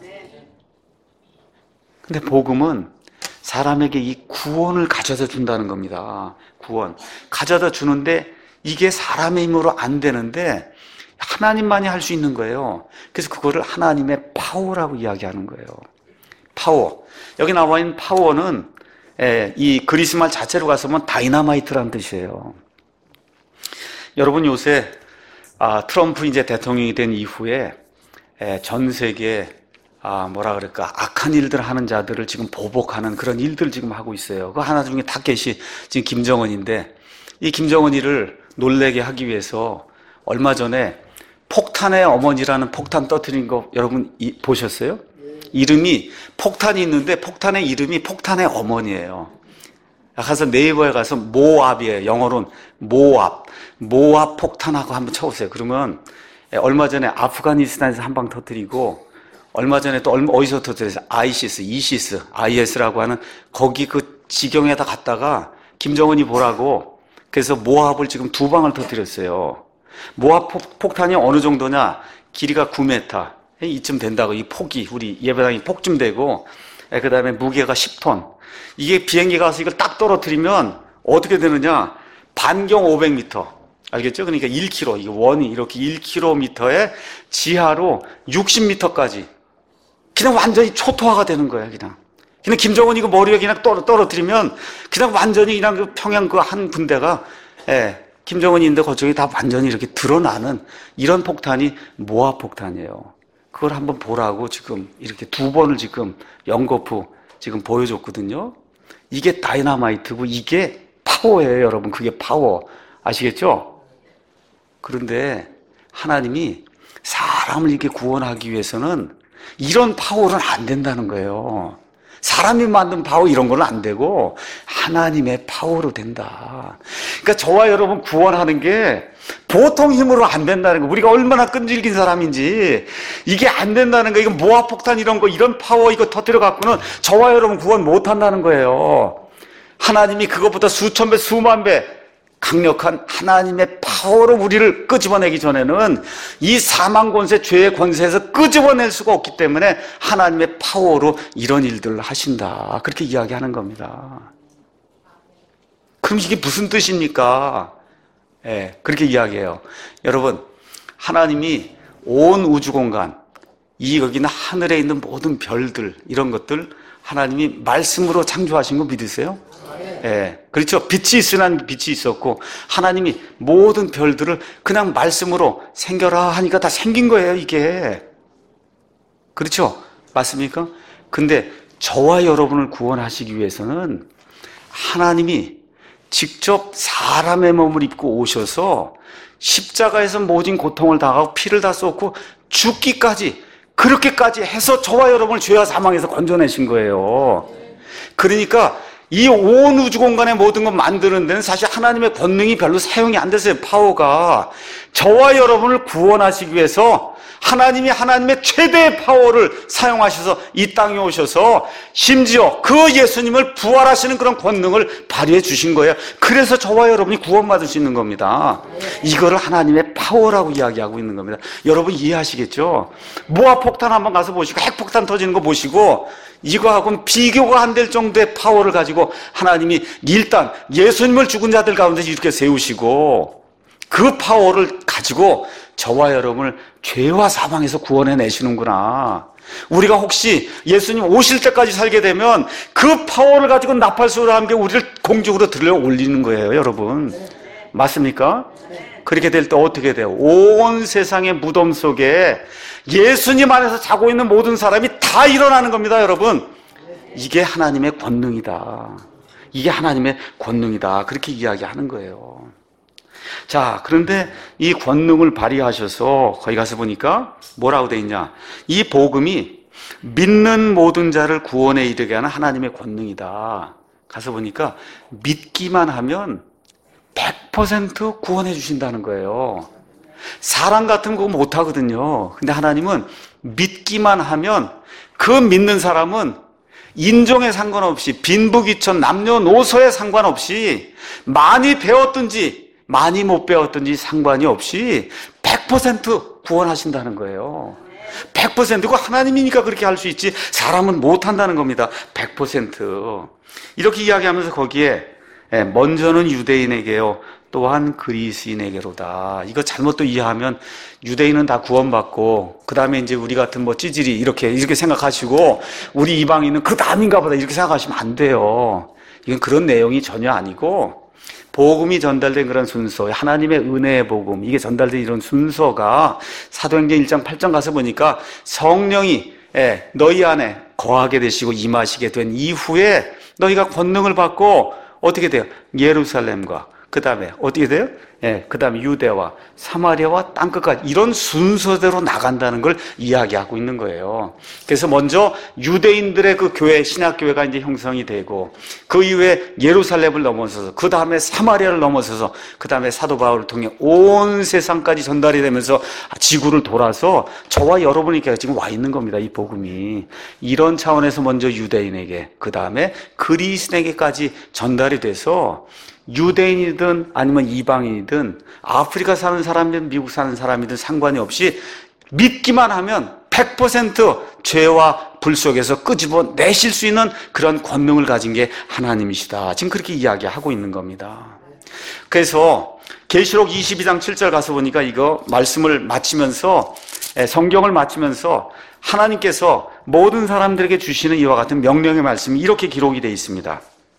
근데 복음은 사람에게 이 구원을 가져다 준다는 겁니다. 구원 가져다 주는데 이게 사람의 힘으로 안 되는데 하나님만이 할 수 있는 거예요. 그래서 그거를 하나님의 파워라고 이야기하는 거예요. 파워. 여기 나와 있는 파워는 이 그리스 말 자체로 가서 보면 다이너마이트라는 뜻이에요. 여러분 요새 아, 트럼프 이제 대통령이 된 이후에 전 세계 아, 뭐라 그럴까, 악한 일들 하는 자들을 지금 보복하는 그런 일들 지금 하고 있어요. 그 하나 중에 타겟이 지금 김정은인데, 이 김정은이를 놀래게 하기 위해서 얼마 전에 폭탄의 어머니라는 폭탄 떠뜨린 거 여러분 이, 보셨어요? 이름이 폭탄이 있는데 폭탄의 이름이 폭탄의 어머니예요. 가서 네이버에 가서 모압이에요. 영어로는 모압. 모압 폭탄하고 한번 쳐보세요. 그러면 얼마 전에 아프가니스탄에서 한 방 터뜨리고 얼마 전에 또 얼마 어디서 터뜨렸어요? 아이시스, 이시스, 아이에스라고 하는 거기 그 지경에다 갔다가 김정은이 보라고 그래서 모압을 지금 두 방을 터뜨렸어요. 모압 폭탄이 어느 정도냐? 길이가 구 미터 이쯤 된다고. 이 폭이 우리 예배당이 폭쯤 되고 그 다음에 무게가 십 톤. 이게 비행기 가서 이걸 딱 떨어뜨리면 어떻게 되느냐? 반경 오백 미터. 알겠죠? 그러니까 일 킬로미터. 이게 원이 이렇게 일 킬로미터에 지하로 육십 미터까지. 그냥 완전히 초토화가 되는 거야, 그냥. 그냥 김정은이 그 머리에 그냥 떨어, 떨어뜨리면 그냥 완전히 그냥 그 평양 그 한 군데가, 예, 김정은이 있는데 그쪽이 다 완전히 이렇게 드러나는 이런 폭탄이 모압 폭탄이에요. 그걸 한번 보라고 지금 이렇게 두 번을 지금 연거푸 지금 보여줬거든요. 이게 다이너마이트고 이게 파워예요, 여러분. 그게 파워. 아시겠죠? 그런데 하나님이 사람을 이렇게 구원하기 위해서는 이런 파워는 안 된다는 거예요. 사람이 만든 파워 이런 건 안 되고 하나님의 파워로 된다. 그러니까 저와 여러분 구원하는 게 보통 힘으로 안 된다는 거. 우리가 얼마나 끈질긴 사람인지 이게 안 된다는 거. 이거 모아폭탄 이런 거 이런 파워 이거 터뜨려 갖고는 저와 여러분 구원 못 한다는 거예요. 하나님이 그것보다 수천 배 수만 배 강력한 하나님의 파워로 우리를 끄집어내기 전에는 이 사망 권세, 죄의 권세에서 끄집어낼 수가 없기 때문에 하나님의 파워로 이런 일들을 하신다. 그렇게 이야기하는 겁니다. 그럼 이게 무슨 뜻입니까? 예, 그렇게 이야기해요. 여러분, 하나님이 온 우주 공간, 이 여기는 하늘에 있는 모든 별들, 이런 것들 하나님이 말씀으로 창조하신 거 믿으세요? 예, 그렇죠. 빛이 있으란 빛이 있었고 하나님이 모든 별들을 그냥 말씀으로 생겨라 하니까 다 생긴 거예요, 이게. 그렇죠? 맞습니까? 근데 저와 여러분을 구원하시기 위해서는 하나님이 직접 사람의 몸을 입고 오셔서 십자가에서 모든 고통을 당하고 피를 다 쏟고 죽기까지 그렇게까지 해서 저와 여러분을 죄와 사망에서 건져내신 거예요. 그러니까 이 온 우주 공간의 모든 것 만드는 데는 사실 하나님의 권능이 별로 사용이 안 됐어요. 파워가. 저와 여러분을 구원하시기 위해서 하나님이 하나님의 최대의 파워를 사용하셔서 이 땅에 오셔서 심지어 그 예수님을 부활하시는 그런 권능을 발휘해 주신 거예요. 그래서 저와 여러분이 구원받을 수 있는 겁니다. 이거를 하나님의 파워라고 이야기하고 있는 겁니다. 여러분 이해하시겠죠? 모아폭탄 한번 가서 보시고 핵폭탄 터지는 거 보시고 이거하고는 비교가 안 될 정도의 파워를 가지고 하나님이 일단 예수님을 죽은 자들 가운데 이렇게 세우시고 그 파워를 가지고 저와 여러분을 죄와 사망에서 구원해 내시는구나. 우리가 혹시 예수님 오실 때까지 살게 되면 그 파워를 가지고 나팔소리와 함께 우리를 공중으로 들려 올리는 거예요, 여러분. 맞습니까? 그렇게 될 때 어떻게 돼요? 온 세상의 무덤 속에 예수님 안에서 자고 있는 모든 사람이 다 일어나는 겁니다, 여러분. 이게 하나님의 권능이다. 이게 하나님의 권능이다. 그렇게 이야기하는 거예요. 자, 그런데 이 권능을 발휘하셔서 거기 가서 보니까 뭐라고 돼 있냐? 이 복음이 믿는 모든 자를 구원에 이르게 하는 하나님의 권능이다. 가서 보니까 믿기만 하면 백 퍼센트 구원해 주신다는 거예요. 사람 같으면 그거 못 하거든요. 근데 하나님은 믿기만 하면 그 믿는 사람은 인종에 상관없이 빈부귀천 남녀노소에 상관없이 많이 배웠든지 많이 못 배웠든지 상관이 없이 백 퍼센트 구원하신다는 거예요. 백 퍼센트. 그거 하나님이니까 그렇게 할 수 있지 사람은 못 한다는 겁니다. 백 퍼센트. 이렇게 이야기하면서 거기에 먼저는 유대인에게요 또한 그리스인에게로다. 이거 잘못 또 이해하면 유대인은 다 구원받고 그 다음에 이제 우리 같은 뭐 찌질이 이렇게 이렇게 생각하시고 우리 이방인은 그 다음인가 보다 이렇게 생각하시면 안 돼요. 이건 그런 내용이 전혀 아니고 복음이 전달된 그런 순서, 하나님의 은혜의 복음, 이게 전달된 이런 순서가 사도행전 일 장 팔 장 가서 보니까 성령이 너희 안에 거하게 되시고 임하시게 된 이후에 너희가 권능을 받고 어떻게 돼요? 예루살렘과 그 다음에 어떻게 돼요? 예, 그 다음에 유대와 사마리아와 땅끝까지 이런 순서대로 나간다는 걸 이야기하고 있는 거예요. 그래서 먼저 유대인들의 그 교회, 신학교회가 이제 형성이 되고 그 이후에 예루살렘을 넘어서서 그 다음에 사마리아를 넘어서서 그 다음에 사도 바울을 통해 온 세상까지 전달이 되면서 지구를 돌아서 저와 여러분에게 지금 와 있는 겁니다. 이 복음이. 이런 차원에서 먼저 유대인에게 그 다음에 그리스인에게까지 전달이 돼서 유대인이든 아니면 이방인이든 아프리카 사는 사람이든 미국 사는 사람이든 상관이 없이 믿기만 하면 백 퍼센트 죄와 불 속에서 끄집어 내실 수 있는 그런 권능을 가진 게 하나님이시다. 지금 그렇게 이야기하고 있는 겁니다. 그래서 계시록 이십이 장 칠 절 가서 보니까 이거 말씀을 마치면서 성경을 마치면서 하나님께서 모든 사람들에게 주시는 이와 같은 명령의 말씀이 이렇게 기록이 되어 있습니다.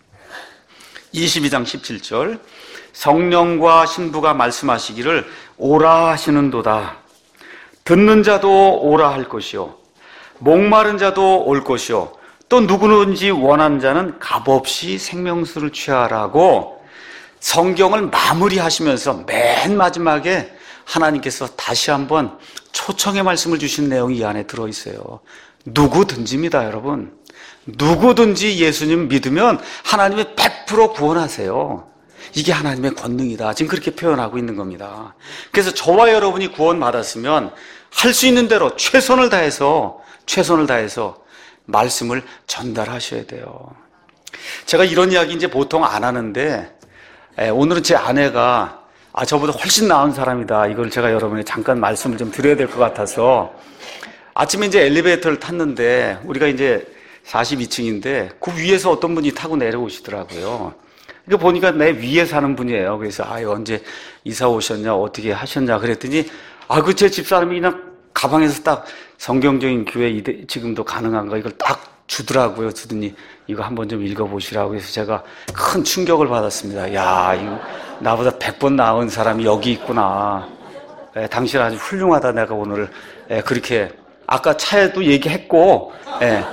이십이 장 십칠 절 성령과 신부가 말씀하시기를 오라 하시는도다. 듣는 자도 오라 할 것이요 목마른 자도 올 것이요 또 누구든지 원하는 자는 값없이 생명수를 취하라고 성경을 마무리하시면서 맨 마지막에 하나님께서 다시 한번 초청의 말씀을 주신 내용이 이 안에 들어있어요. 누구든지입니다, 여러분. 누구든지 예수님 믿으면 하나님의 백 퍼센트 구원하세요. 이게 하나님의 권능이다. 지금 그렇게 표현하고 있는 겁니다. 그래서 저와 여러분이 구원받았으면 할 수 있는 대로 최선을 다해서 최선을 다해서 말씀을 전달하셔야 돼요. 제가 이런 이야기 이제 보통 안 하는데 오늘은 제 아내가 아 저보다 훨씬 나은 사람이다. 이걸 제가 여러분에게 잠깐 말씀을 좀 드려야 될 것 같아서 아침에 이제 엘리베이터를 탔는데 우리가 이제 사십이 층인데 그 위에서 어떤 분이 타고 내려오시더라고요. 그러니까 보니까 내 위에 사는 분이에요. 그래서 아 언제 이사 오셨냐 어떻게 하셨냐 그랬더니 아 그 제 집사람이 그냥 가방에서 딱 성경적인 교회 이대, 지금도 가능한가 이걸 딱 주더라고요. 주더니 이거 한번 좀 읽어보시라고 해서 제가 큰 충격을 받았습니다. 야 이거 나보다 백 번 나은 사람이 여기 있구나. 예, 당신 아주 훌륭하다. 내가 오늘 예, 그렇게 아까 차에도 얘기했고 예.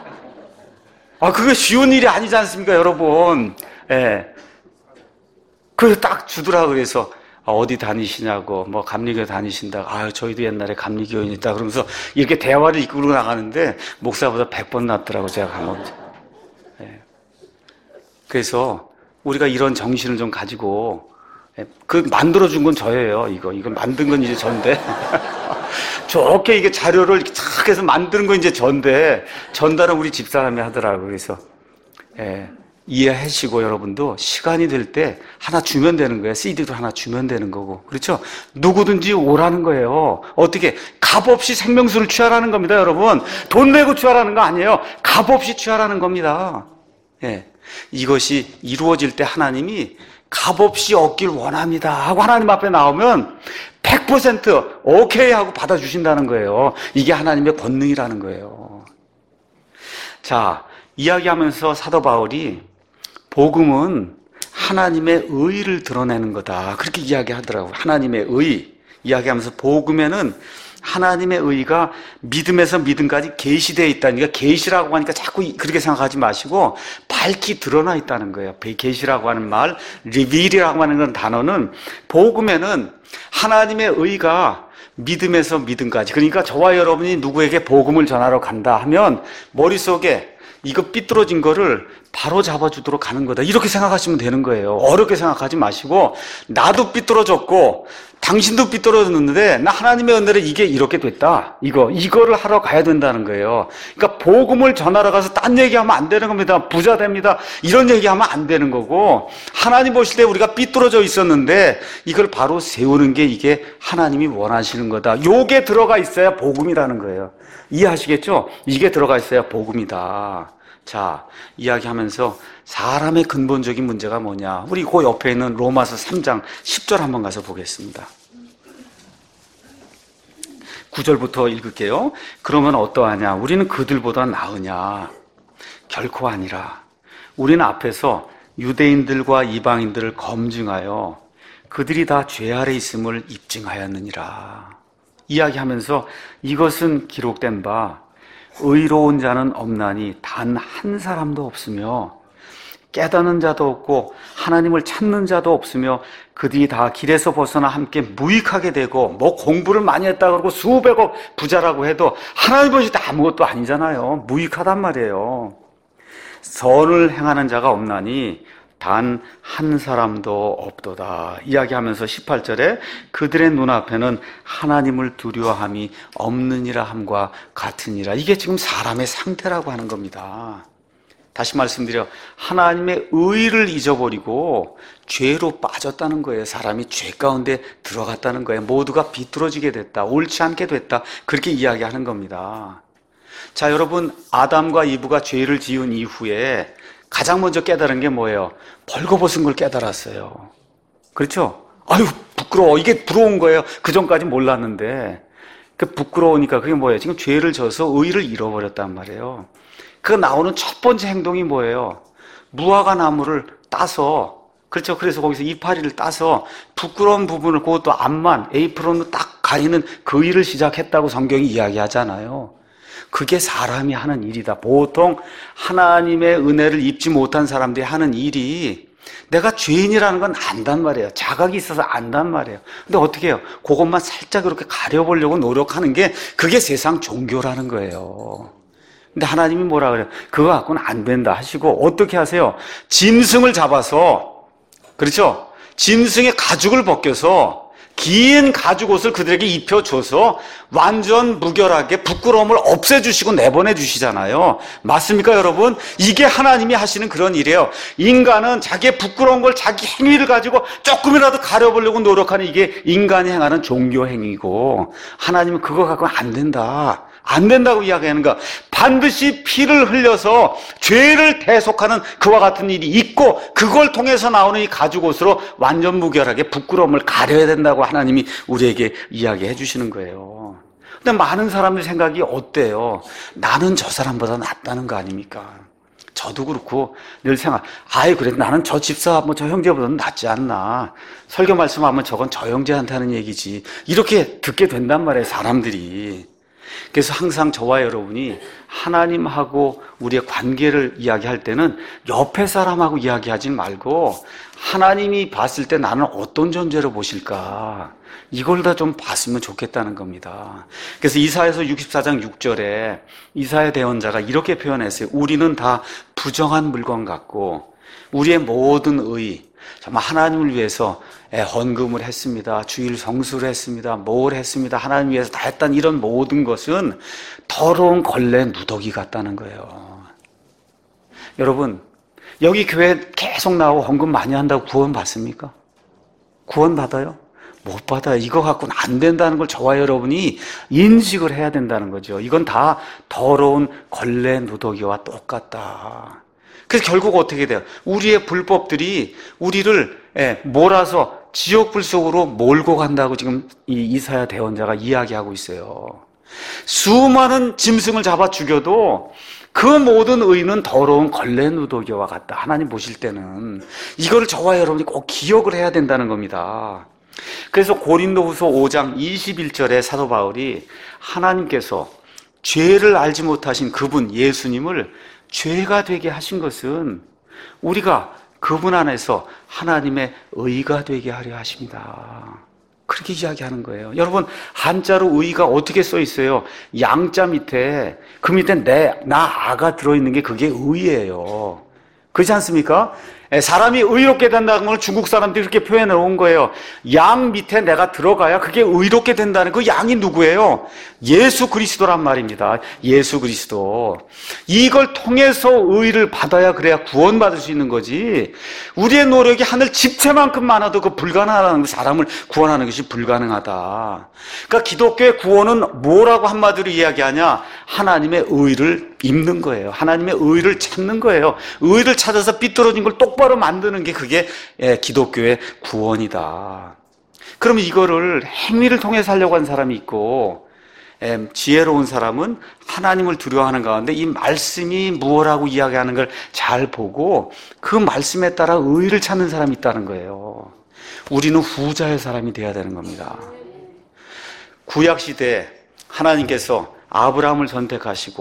아 그게 쉬운 일이 아니지 않습니까 여러분. 예. 그래서 딱 주더라. 그래서 아, 어디 다니시냐고 뭐 감리교회 다니신다고 아 저희도 옛날에 감리교회에 있다 그러면서 이렇게 대화를 이끌고 나가는데 목사보다 백 번 낫더라고 제가 감옥. 예. 그래서 우리가 이런 정신을 좀 가지고 예. 그 만들어준 건 저예요. 이거 이거 만든 건 이제 전데 좋게 이게 자료를 이렇게 착 해서 만드는 건 이제 전데 전달은 우리 집사람이 하더라고. 그래서 예. 이해하시고 여러분도 시간이 될 때 하나 주면 되는 거예요. 씨디도 하나 주면 되는 거고. 그렇죠? 누구든지 오라는 거예요. 어떻게? 값없이 생명수를 취하라는 겁니다, 여러분. 돈 내고 취하라는 거 아니에요. 값없이 취하라는 겁니다. 예. 이것이 이루어질 때 하나님이 값없이 얻길 원합니다 하고 하나님 앞에 나오면 백 퍼센트 오케이 하고 받아주신다는 거예요. 이게 하나님의 권능이라는 거예요. 자, 이야기하면서 사도 바울이 복음은 하나님의 의를 드러내는 거다. 그렇게 이야기하더라고요. 하나님의 의. 이야기하면서 복음에는 하나님의 의가 믿음에서 믿음까지 계시되어 있다니까 계시라고 하니까 자꾸 그렇게 생각하지 마시고 밝히 드러나 있다는 거예요. 계시라고 하는 말, 리빌이라고 하는 그런 단어는 복음에는 하나님의 의가 믿음에서 믿음까지 그러니까 저와 여러분이 누구에게 복음을 전하러 간다 하면 머릿속에 이거 삐뚤어진 거를 바로 잡아주도록 하는 거다. 이렇게 생각하시면 되는 거예요. 어렵게 생각하지 마시고 나도 삐뚤어졌고 당신도 삐뚤어졌는데 나 하나님의 은혜로 이게 이렇게 됐다. 이거 이거를 하러 가야 된다는 거예요. 그러니까 복음을 전하러 가서 딴 얘기하면 안 되는 겁니다. 부자 됩니다. 이런 얘기하면 안 되는 거고 하나님 보실 때 우리가 삐뚤어져 있었는데 이걸 바로 세우는 게 이게 하나님이 원하시는 거다. 요게 들어가 있어야 복음이라는 거예요. 이해하시겠죠? 이게 들어가 있어야 복음이다. 자, 이야기하면서 사람의 근본적인 문제가 뭐냐? 우리 그 옆에 있는 로마서 삼 장 십 절 한번 가서 보겠습니다. 구 절부터 읽을게요. 그러면 어떠하냐? 우리는 그들보다 나으냐? 결코 아니라. 우리는 앞에서 유대인들과 이방인들을 검증하여 그들이 다 죄 아래 있음을 입증하였느니라. 이야기하면서 이것은 기록된 바 의로운 자는 없나니 단 한 사람도 없으며 깨닫는 자도 없고 하나님을 찾는 자도 없으며 그들이 다 길에서 벗어나 함께 무익하게 되고 뭐 공부를 많이 했다 그러고 수백억 부자라고 해도 하나님 보실 때 아무것도 아니잖아요. 무익하단 말이에요. 선을 행하는 자가 없나니 단 한 사람도 없도다. 이야기하면서 십팔 절에 그들의 눈앞에는 하나님을 두려워함이 없느니라 함과 같으니라. 이게 지금 사람의 상태라고 하는 겁니다. 다시 말씀드려, 하나님의 의를 잊어버리고 죄로 빠졌다는 거예요. 사람이 죄 가운데 들어갔다는 거예요. 모두가 비뚤어지게 됐다, 옳지 않게 됐다, 그렇게 이야기하는 겁니다. 자, 여러분, 아담과 이브가 죄를 지은 이후에 가장 먼저 깨달은 게 뭐예요? 벌거벗은 걸 깨달았어요. 그렇죠? 아유, 부끄러워. 이게 부러운 거예요. 그 전까지 몰랐는데. 그 부끄러우니까 그게 뭐예요? 지금 죄를 져서 의를 잃어버렸단 말이에요. 그 나오는 첫 번째 행동이 뭐예요? 무화과 나무를 따서, 그렇죠? 그래서 거기서 이파리를 따서 부끄러운 부분을, 그것도 앞만, 에이프론으로 딱 가리는 그 일을 시작했다고 성경이 이야기하잖아요. 그게 사람이 하는 일이다. 보통 하나님의 은혜를 입지 못한 사람들이 하는 일이, 내가 죄인이라는 건 안단 말이에요. 자각이 있어서 안단 말이에요. 근데 어떻게 해요? 그것만 살짝 이렇게 가려보려고 노력하는 게, 그게 세상 종교라는 거예요. 근데 하나님이 뭐라 그래요? 그거 갖고는 안 된다 하시고 어떻게 하세요? 짐승을 잡아서, 그렇죠? 짐승의 가죽을 벗겨서 긴 가죽옷을 그들에게 입혀줘서 완전 무결하게 부끄러움을 없애주시고 내보내주시잖아요. 맞습니까, 여러분? 이게 하나님이 하시는 그런 일이에요. 인간은 자기의 부끄러운 걸, 자기 행위를 가지고 조금이라도 가려보려고 노력하는, 이게 인간이 행하는 종교 행위고, 하나님은 그거 갖고는 안 된다, 안 된다고 이야기하는 거. 반드시 피를 흘려서 죄를 대속하는 그와 같은 일이 있고, 그걸 통해서 나오는 이 가죽옷으로 완전 무결하게 부끄러움을 가려야 된다고 하나님이 우리에게 이야기해 주시는 거예요. 근데 많은 사람들 생각이 어때요? 나는 저 사람보다 낫다는 거 아닙니까? 저도 그렇고 늘 생각, 아이 그래, 나는 저 집사, 뭐 저 형제보다는 낫지 않나, 설교 말씀하면 저건 저 형제한테 하는 얘기지, 이렇게 듣게 된단 말이에요, 사람들이. 그래서 항상 저와 여러분이 하나님하고 우리의 관계를 이야기할 때는 옆에 사람하고 이야기하지 말고, 하나님이 봤을 때 나는 어떤 존재로 보실까, 이걸 다 좀 봤으면 좋겠다는 겁니다. 그래서 이사야서 육십사 장 육 절에 이사야 대언자가 이렇게 표현했어요. 우리는 다 부정한 물건 같고 우리의 모든 의, 정말 하나님을 위해서 헌금을 했습니다, 주일 성수를 했습니다, 뭘 했습니다, 하나님 위해서 다 했다는 이런 모든 것은 더러운 걸레 누더기 같다는 거예요. 여러분, 여기 교회 계속 나오고 헌금 많이 한다고 구원 받습니까? 구원 받아요? 못 받아요. 이거 갖고는 안 된다는 걸 저와 여러분이 인식을 해야 된다는 거죠. 이건 다 더러운 걸레 누더기와 똑같다. 그래서 결국 어떻게 돼요? 우리의 불법들이 우리를 몰아서 지옥불 속으로 몰고 간다고 지금 이 이사야 대언자가 이야기하고 있어요. 수많은 짐승을 잡아 죽여도 그 모든 의는 더러운 걸레 누더기와 같다. 하나님 보실 때는 이거를 저와 여러분이 꼭 기억을 해야 된다는 겁니다. 그래서 고린도후서 오 장 이십일 절에 사도 바울이 하나님께서 죄를 알지 못하신 그분 예수님을 죄가 되게 하신 것은 우리가 그분 안에서 하나님의 의가 되게 하려 하십니다. 그렇게 이야기하는 거예요. 여러분, 한자로 의가 어떻게 써 있어요? 양자 밑에, 그 밑에 내, 나, 아가 들어있는 게 그게 의예요. 그렇지 않습니까? 사람이 의롭게 된다는 걸 중국 사람들이 그렇게 표현해 온 거예요. 양 밑에 내가 들어가야 그게 의롭게 된다는, 그 양이 누구예요? 예수 그리스도란 말입니다. 예수 그리스도. 이걸 통해서 의를 받아야, 그래야 구원받을 수 있는 거지. 우리의 노력이 하늘 집채만큼 많아도 그 불가능하다는 거, 사람을 구원하는 것이 불가능하다. 그러니까 기독교의 구원은 뭐라고 한마디로 이야기하냐? 하나님의 의를 입는 거예요. 하나님의 의를 찾는 거예요. 의를 찾아서 삐뚤어진 걸 똑바로 만드는 게 그게 기독교의 구원이다. 그러면 이거를 행위를 통해 살려고 하는 사람이 있고, 지혜로운 사람은 하나님을 두려워하는 가운데 이 말씀이 무엇라고 이야기하는 걸 잘 보고 그 말씀에 따라 의를 찾는 사람이 있다는 거예요. 우리는 후자의 사람이 되어야 되는 겁니다. 구약시대에 하나님께서 아브라함을 선택하시고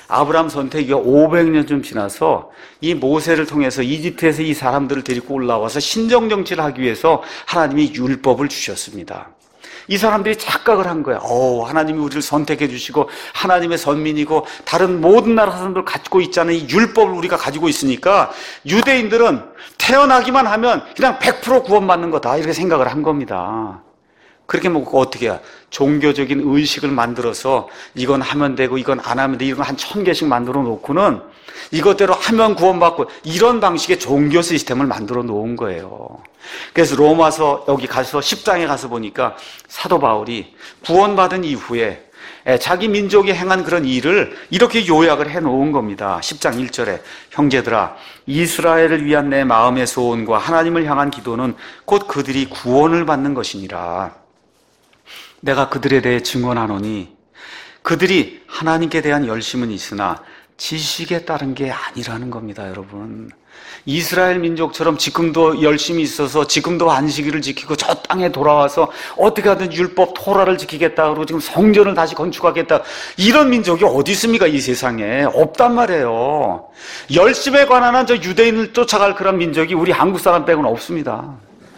아브라함 선택이 오백 년쯤 지나서 이 모세를 통해서 이집트에서 이 사람들을 데리고 올라와서 신정정치를 하기 위해서 하나님이 율법을 주셨습니다. 이 사람들이 착각을 한 거야. 오, 하나님이 우리를 선택해 주시고 하나님의 선민이고 다른 모든 나라 사람들 갖고 있잖아요. 이 율법을 우리가 가지고 있으니까 유대인들은 태어나기만 하면 그냥 백 퍼센트 구원받는 거다 이렇게 생각을 한 겁니다. 그렇게 먹고 어떻게 해야 종교적인 의식을 만들어서 이건 하면 되고 이건 안 하면 돼 이런 거 한 천 개씩 만들어 놓고는 이것대로 하면 구원받고 이런 방식의 종교 시스템을 만들어 놓은 거예요. 그래서 로마서 여기 가서 십 장에 가서 보니까 사도 바울이 구원받은 이후에 자기 민족이 행한 그런 일을 이렇게 요약을 해 놓은 겁니다. 십 장 일 절에 형제들아 이스라엘을 위한 내 마음의 소원과 하나님을 향한 기도는 곧 그들이 구원을 받는 것이니라. 내가 그들에 대해 증언하노니 그들이 하나님께 대한 열심은 있으나 지식에 따른 게 아니라는 겁니다. 여러분, 이스라엘 민족처럼 지금도 열심히 있어서 지금도 안식일을 지키고 저 땅에 돌아와서 어떻게 하든 율법 토라를 지키겠다 그러고 지금 성전을 다시 건축하겠다 이런 민족이 어디 있습니까? 이 세상에 없단 말이에요. 열심에 관한 한 저 유대인을 쫓아갈 그런 민족이 우리 한국 사람 빼고는 없습니다.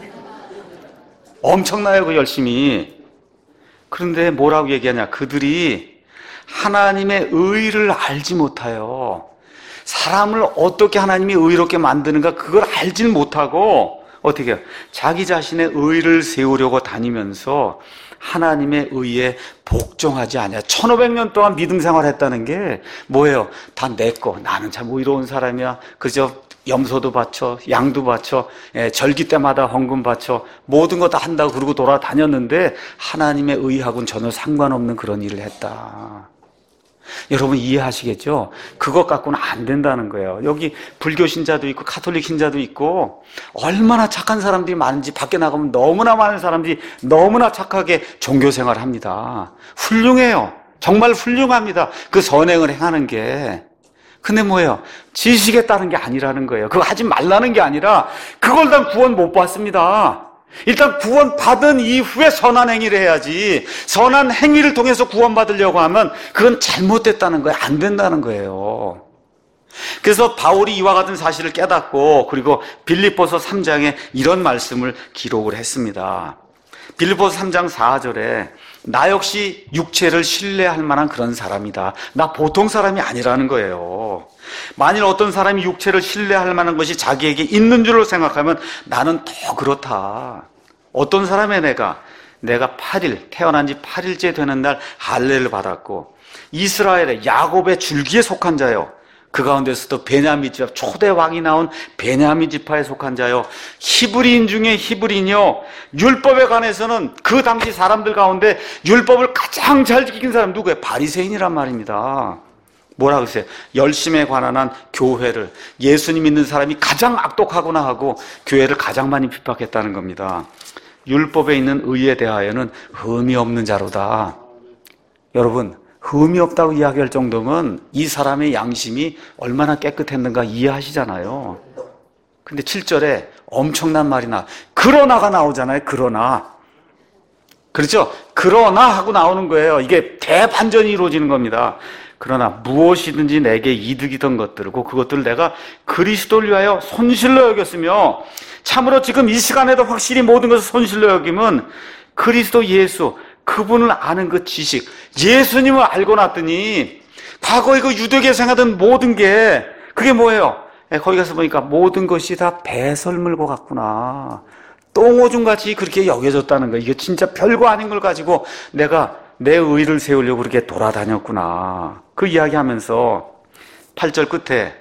엄청나요 그 열심이. 그런데 뭐라고 얘기하냐, 그들이 하나님의 의를 알지 못하여 사람을 어떻게 하나님이 의롭게 만드는가 그걸 알지 못하고 어떻게 해요? 자기 자신의 의를 세우려고 다니면서 하나님의 의에 복종하지 않아요. 천오백 년 동안 믿음 생활했다는 게 뭐예요? 다 내 거. 나는 참 의로운 사람이야. 그저 염소도 바쳐, 양도 바쳐, 예, 절기 때마다 헌금 바쳐, 모든 거 다 한다고 그러고 돌아다녔는데 하나님의 의하고는 전혀 상관없는 그런 일을 했다. 여러분 이해하시겠죠? 그것 갖고는 안 된다는 거예요. 여기 불교 신자도 있고 카톨릭 신자도 있고 얼마나 착한 사람들이 많은지 밖에 나가면 너무나 많은 사람들이 너무나 착하게 종교 생활을 합니다. 훌륭해요. 정말 훌륭합니다. 그 선행을 행하는 게. 근데 뭐예요? 지식에 따른 게 아니라는 거예요. 그거 하지 말라는 게 아니라 그걸 다 구원 못 받습니다. 일단 구원 받은 이후에 선한 행위를 해야지 선한 행위를 통해서 구원 받으려고 하면 그건 잘못됐다는 거예요. 안 된다는 거예요. 그래서 바울이 이와 같은 사실을 깨닫고 그리고 빌립보서 삼 장에 이런 말씀을 기록을 했습니다. 빌립보서 삼 장 사 절에 나 역시 육체를 신뢰할 만한 그런 사람이다. 나 보통 사람이 아니라는 거예요. 만일 어떤 사람이 육체를 신뢰할 만한 것이 자기에게 있는 줄로 생각하면 나는 더 그렇다. 어떤 사람의 내가 내가 팔 일 태어난 지 팔 일째 되는 날 할례를 받았고 이스라엘의 야곱의 줄기에 속한 자요. 그 가운데서도 베냐민 지파 초대 왕이 나온 베냐민 지파에 속한 자요. 히브리인 중에 히브리인이요. 율법에 관해서는 그 당시 사람들 가운데 율법을 가장 잘 지킨 사람 누구예요? 바리새인이란 말입니다. 뭐라 그랬어요? 열심에 관한 한 교회를 예수님 믿는 사람이 가장 악독하구나 하고 교회를 가장 많이 핍박했다는 겁니다. 율법에 있는 의에 대하여는 흠이 없는 자로다. 여러분 흠이 없다고 이야기할 정도면 이 사람의 양심이 얼마나 깨끗했는가 이해하시잖아요. 근데 칠 절에 엄청난 말이 나 그러나가 나오잖아요. 그러나 그렇죠? 그러나 하고 나오는 거예요. 이게 대반전이 이루어지는 겁니다. 그러나 무엇이든지 내게 이득이던 것들을 그것들을 내가 그리스도를 위하여 손실로 여겼으며 참으로 지금 이 시간에도 확실히 모든 것을 손실로 여기면 그리스도 예수 그분을 아는 그 지식 예수님을 알고 났더니 과거에 그 유대교에서 행하던 모든 게 그게 뭐예요? 거기 가서 보니까 모든 것이 다 배설물과 같구나. 똥오줌같이 그렇게 여겨졌다는 거예요. 이게 진짜 별거 아닌 걸 가지고 내가 내 의를 세우려고 그렇게 돌아다녔구나. 그 이야기하면서 팔 절 끝에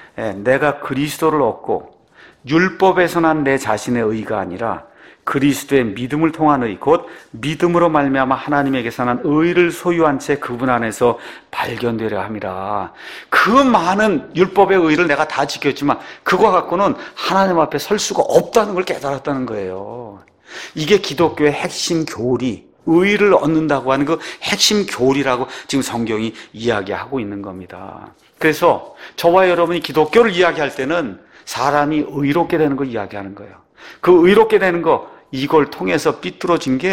내가 그리스도를 얻고 율법에서 난 내 자신의 의가 아니라 그리스도의 믿음을 통한 의, 곧 믿음으로 말미암아 하나님에게서 난 의를 소유한 채 그분 안에서 발견되려 함이라. 그 많은 율법의 의를 내가 다 지켰지만 그거 갖고는 하나님 앞에 설 수가 없다는 걸 깨달았다는 거예요. 이게 기독교의 핵심 교리, 의를 얻는다고 하는 그 핵심 교리라고 지금 성경이 이야기하고 있는 겁니다. 그래서 저와 여러분이 기독교를 이야기할 때는 사람이 의롭게 되는 걸 이야기하는 거예요. 그 의롭게 되는 거, 이걸 통해서 삐뚤어진 게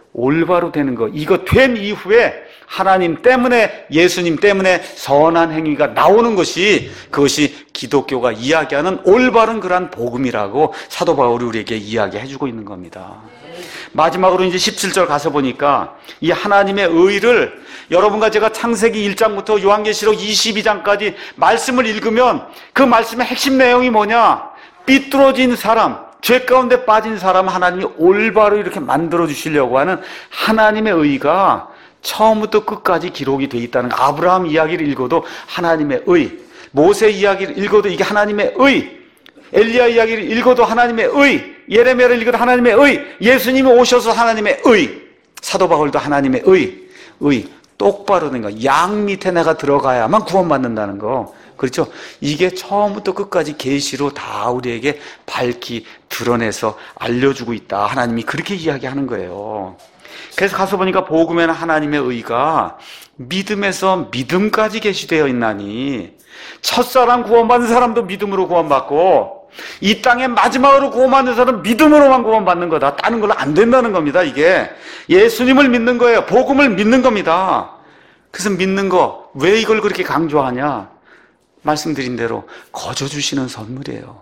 올바로 되는 거, 이거 된 이후에 하나님 때문에, 예수님 때문에 선한 행위가 나오는 것이, 그것이 기독교가 이야기하는 올바른 그러한 복음이라고 사도 바울이 우리에게 이야기해주고 있는 겁니다. 마지막으로 이제 십칠 절 가서 보니까 이 하나님의 의를, 여러분과 제가 창세기 일 장부터 요한계시록 이십이 장까지 말씀을 읽으면 그 말씀의 핵심 내용이 뭐냐? 삐뚤어진 사람, 죄 가운데 빠진 사람 하나님이 올바로 이렇게 만들어 주시려고 하는 하나님의 의가 처음부터 끝까지 기록이 되어 있다는 거. 아브라함 이야기를 읽어도 하나님의 의, 모세 이야기를 읽어도 이게 하나님의 의, 엘리야 이야기를 읽어도 하나님의 의, 예레미야를 읽어도 하나님의 의, 예수님이 오셔서 하나님의 의, 사도 바울도 하나님의 의, 의, 똑바로 된 거. 양 밑에 내가 들어가야만 구원받는다는 거. 그렇죠? 이게 처음부터 끝까지 계시로 다 우리에게 밝히 드러내서 알려주고 있다. 하나님이 그렇게 이야기하는 거예요. 그래서 가서 보니까 복음에는 하나님의 의가 믿음에서 믿음까지 계시되어 있나니, 첫사람 구원받은 사람도 믿음으로 구원받고 이 땅에 마지막으로 구원받는 사람은 믿음으로만 구원받는 거다. 다른 걸로 안 된다는 겁니다. 이게 예수님을 믿는 거예요. 복음을 믿는 겁니다. 그래서 믿는 거, 왜 이걸 그렇게 강조하냐? 말씀드린 대로 거저 주시는 선물이에요.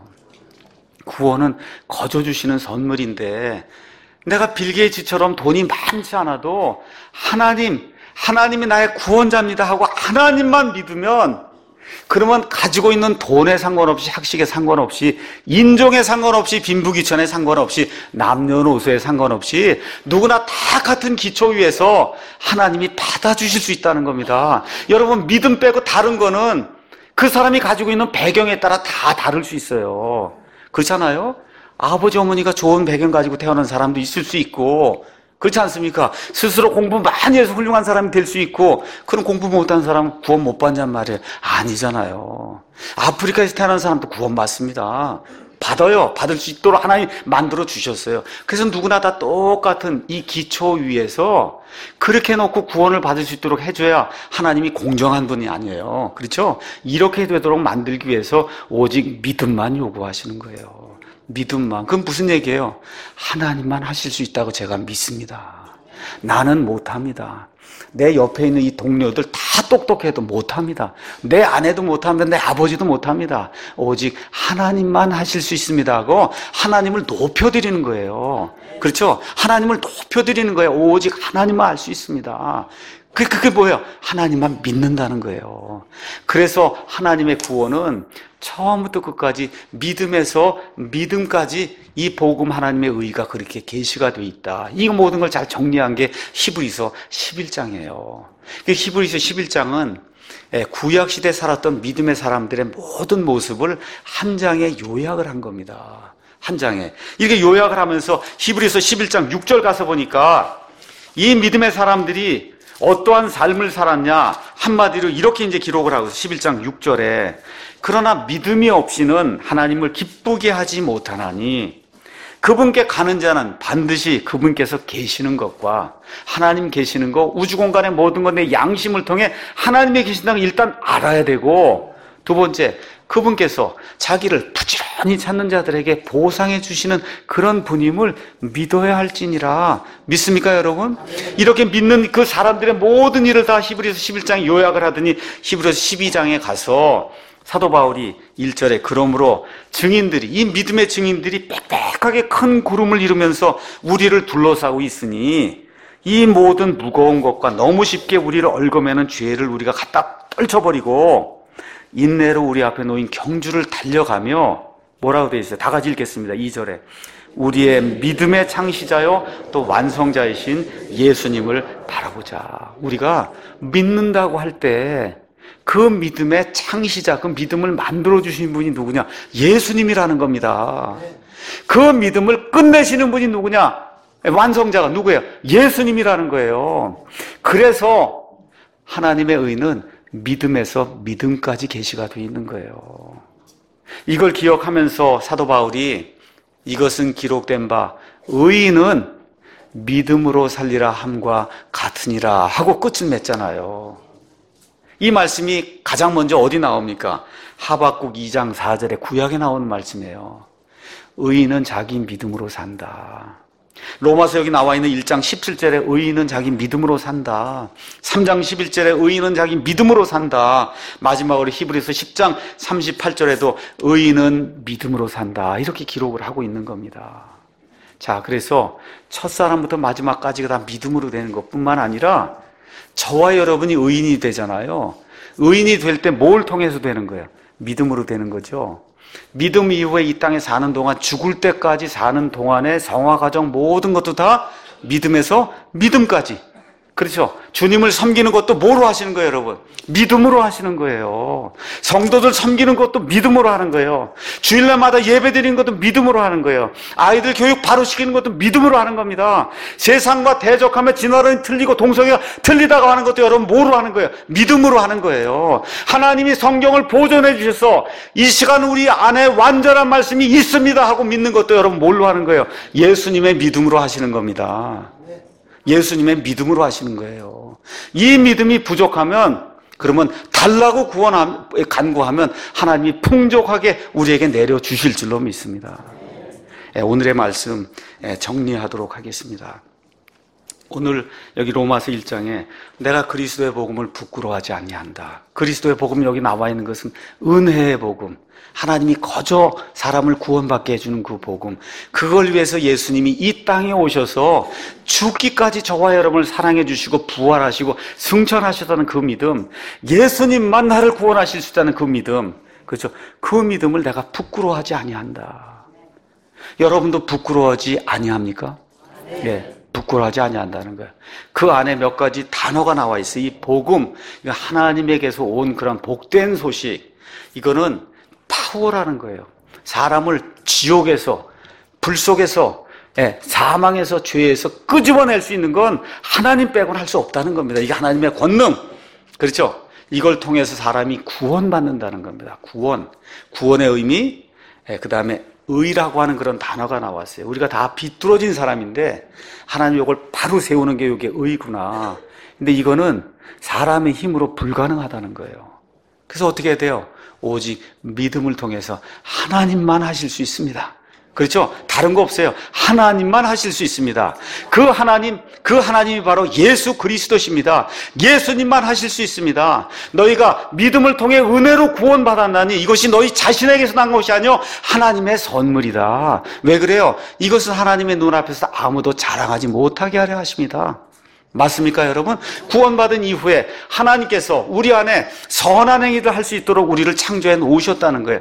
구원은 거저 주시는 선물인데, 내가 빌 게이츠처럼 돈이 많지 않아도 하나님, 하나님이 나의 구원자입니다 하고 하나님만 믿으면, 그러면 가지고 있는 돈에 상관없이, 학식에 상관없이, 인종에 상관없이, 빈부귀천에 상관없이, 남녀노소에 상관없이 누구나 다 같은 기초 위에서 하나님이 받아주실 수 있다는 겁니다. 여러분, 믿음 빼고 다른 거는 그 사람이 가지고 있는 배경에 따라 다 다를 수 있어요. 그렇잖아요? 아버지 어머니가 좋은 배경 가지고 태어난 사람도 있을 수 있고, 그렇지 않습니까? 스스로 공부 많이 해서 훌륭한 사람이 될 수 있고, 그럼 공부 못한 사람은 구원 못 받냔 말이에요. 아니잖아요. 아프리카에서 태어난 사람도 구원 받습니다. 받아요. 받을 수 있도록 하나님 만들어 주셨어요. 그래서 누구나 다 똑같은 이 기초 위에서 그렇게 해놓고 구원을 받을 수 있도록 해줘야 하나님이 공정한 분이 아니에요. 그렇죠? 이렇게 되도록 만들기 위해서 오직 믿음만 요구하시는 거예요. 믿음만. 그건 무슨 얘기예요? 하나님만 하실 수 있다고 제가 믿습니다. 나는 못합니다. 내 옆에 있는 이 동료들 다 똑똑해도 못합니다. 내 아내도 못합니다. 내 아버지도 못합니다. 오직 하나님만 하실 수 있습니다 하고 하나님을 높여드리는 거예요. 그렇죠? 하나님을 높여드리는 거예요. 오직 하나님만 할 수 있습니다. 그게 뭐예요? 하나님만 믿는다는 거예요. 그래서 하나님의 구원은 처음부터 끝까지 믿음에서 믿음까지 이 복음 하나님의 의가 그렇게 계시가 되어 있다. 이 모든 걸 잘 정리한 게 히브리서 십일 장이에요. 히브리서 십일 장은 구약시대에 살았던 믿음의 사람들의 모든 모습을 한 장에 요약을 한 겁니다. 한 장에. 이렇게 요약을 하면서 히브리서 십일 장 육 절 가서 보니까 이 믿음의 사람들이 어떠한 삶을 살았냐, 한마디로 이렇게 이제 기록을 하고 십일 장 육 절에 그러나 믿음이 없이는 하나님을 기쁘게 하지 못하나니 그분께 가는 자는 반드시 그분께서 계시는 것과 하나님 계시는 것, 우주공간의 모든 것, 내 양심을 통해 하나님이 계신다는 걸 일단 알아야 되고, 두 번째, 그분께서 자기를 부지런히 찾는 자들에게 보상해 주시는 그런 분임을 믿어야 할지니라. 믿습니까, 여러분? 이렇게 믿는 그 사람들의 모든 일을 다 히브리서 십일 장에 요약을 하더니 히브리서 십이 장에 가서 사도 바울이 일 절에 그러므로 증인들이, 이 믿음의 증인들이 빽빽하게 큰 구름을 이루면서 우리를 둘러싸고 있으니 이 모든 무거운 것과 너무 쉽게 우리를 얽어매는 죄를 우리가 갖다 떨쳐버리고 인내로 우리 앞에 놓인 경주를 달려가며, 뭐라고 되어 있어요? 다 같이 읽겠습니다. 이 절에 우리의 믿음의 창시자요 또 완성자이신 예수님을 바라보자. 우리가 믿는다고 할 때 그 믿음의 창시자, 그 믿음을 만들어주신 분이 누구냐? 예수님이라는 겁니다. 그 믿음을 끝내시는 분이 누구냐? 완성자가 누구예요? 예수님이라는 거예요. 그래서 하나님의 의는 믿음에서 믿음까지 계시가 되어 있는 거예요. 이걸 기억하면서 사도 바울이 이것은 기록된 바 의인은 믿음으로 살리라 함과 같으니라 하고 끝을 맺잖아요. 이 말씀이 가장 먼저 어디 나옵니까? 하박국 이 장 사 절에 구약에 나오는 말씀이에요. 의인은 자기 믿음으로 산다. 로마서 여기 나와 있는 일 장 십칠 절에 의인은 자기 믿음으로 산다. 삼 장 십일 절에 의인은 자기 믿음으로 산다. 마지막으로 히브리서 십 장 삼십팔 절에도 의인은 믿음으로 산다. 이렇게 기록을 하고 있는 겁니다. 자, 그래서 첫사람부터 마지막까지가 다 믿음으로 되는 것뿐만 아니라 저와 여러분이 의인이 되잖아요. 의인이 될 때 뭘 통해서 되는 거예요? 믿음으로 되는 거죠. 믿음 이후에 이 땅에 사는 동안, 죽을 때까지 사는 동안의 성화 과정 모든 것도 다 믿음에서 믿음까지. 그렇죠? 주님을 섬기는 것도 뭐로 하시는 거예요, 여러분? 믿음으로 하시는 거예요. 성도들 섬기는 것도 믿음으로 하는 거예요. 주일날마다 예배 드리는 것도 믿음으로 하는 거예요. 아이들 교육 바로 시키는 것도 믿음으로 하는 겁니다. 세상과 대적하며 진화론이 틀리고 동성애가 틀리다고 하는 것도 여러분 뭐로 하는 거예요? 믿음으로 하는 거예요. 하나님이 성경을 보존해 주셔서 이 시간 우리 안에 완전한 말씀이 있습니다 하고 믿는 것도 여러분 뭘로 하는 거예요? 예수님의 믿음으로 하시는 겁니다. 예수님의 믿음으로 하시는 거예요. 이 믿음이 부족하면, 그러면 달라고 구원 간구하면 하나님이 풍족하게 우리에게 내려주실 줄로 믿습니다. 오늘의 말씀 정리하도록 하겠습니다. 오늘 여기 로마서 일 장에 내가 그리스도의 복음을 부끄러워하지 아니한다. 그리스도의 복음 여기 나와 있는 것은 은혜의 복음. 하나님이 거저 사람을 구원받게 해주는 그 복음. 그걸 위해서 예수님이 이 땅에 오셔서 죽기까지 저와 여러분을 사랑해 주시고 부활하시고 승천하셨다는 그 믿음. 예수님만 나를 구원하실 수 있다는 그 믿음. 그렇죠? 그 믿음을 내가 부끄러워하지 아니한다. 여러분도 부끄러워하지 아니합니까? 예. 부끄러워하지 아니한다는 거예요. 그 안에 몇 가지 단어가 나와 있어요. 이 복음, 하나님에게서 온 그런 복된 소식, 이거는 파워라는 거예요. 사람을 지옥에서, 불 속에서, 예, 사망에서, 죄에서 끄집어낼 수 있는 건 하나님 빼고는 할 수 없다는 겁니다. 이게 하나님의 권능. 그렇죠? 이걸 통해서 사람이 구원받는다는 겁니다. 구원. 구원의 의미, 예, 그 다음에 의라고 하는 그런 단어가 나왔어요. 우리가 다 비뚤어진 사람인데 하나님 이걸 바로 세우는 게 이게 의구나. 근데 이거는 사람의 힘으로 불가능하다는 거예요. 그래서 어떻게 해야 돼요? 오직 믿음을 통해서 하나님만 하실 수 있습니다. 그렇죠? 다른 거 없어요. 하나님만 하실 수 있습니다. 그 하나님, 그 하나님이 바로 예수 그리스도십니다. 예수님만 하실 수 있습니다. 너희가 믿음을 통해 은혜로 구원받았나니 이것이 너희 자신에게서 난 것이 아니요 하나님의 선물이다. 왜 그래요? 이것은 하나님의 눈앞에서 아무도 자랑하지 못하게 하려 하십니다. 맞습니까, 여러분? 구원받은 이후에 하나님께서 우리 안에 선한 행위를 할 수 있도록 우리를 창조해 놓으셨다는 거예요.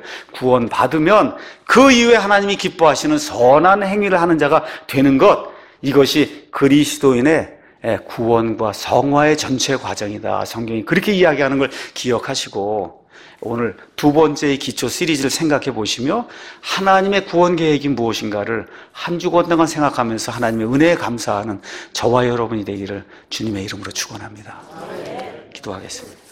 구원받으면 그 이후에 하나님이 기뻐하시는 선한 행위를 하는 자가 되는 것, 이것이 그리스도인의 구원과 성화의 전체 과정이다. 성경이 그렇게 이야기하는 걸 기억하시고 오늘 두 번째의 기초 시리즈를 생각해 보시며 하나님의 구원 계획이 무엇인가를 한 주간 동안 생각하면서 하나님의 은혜에 감사하는 저와 여러분이 되기를 주님의 이름으로 축원합니다. 기도하겠습니다.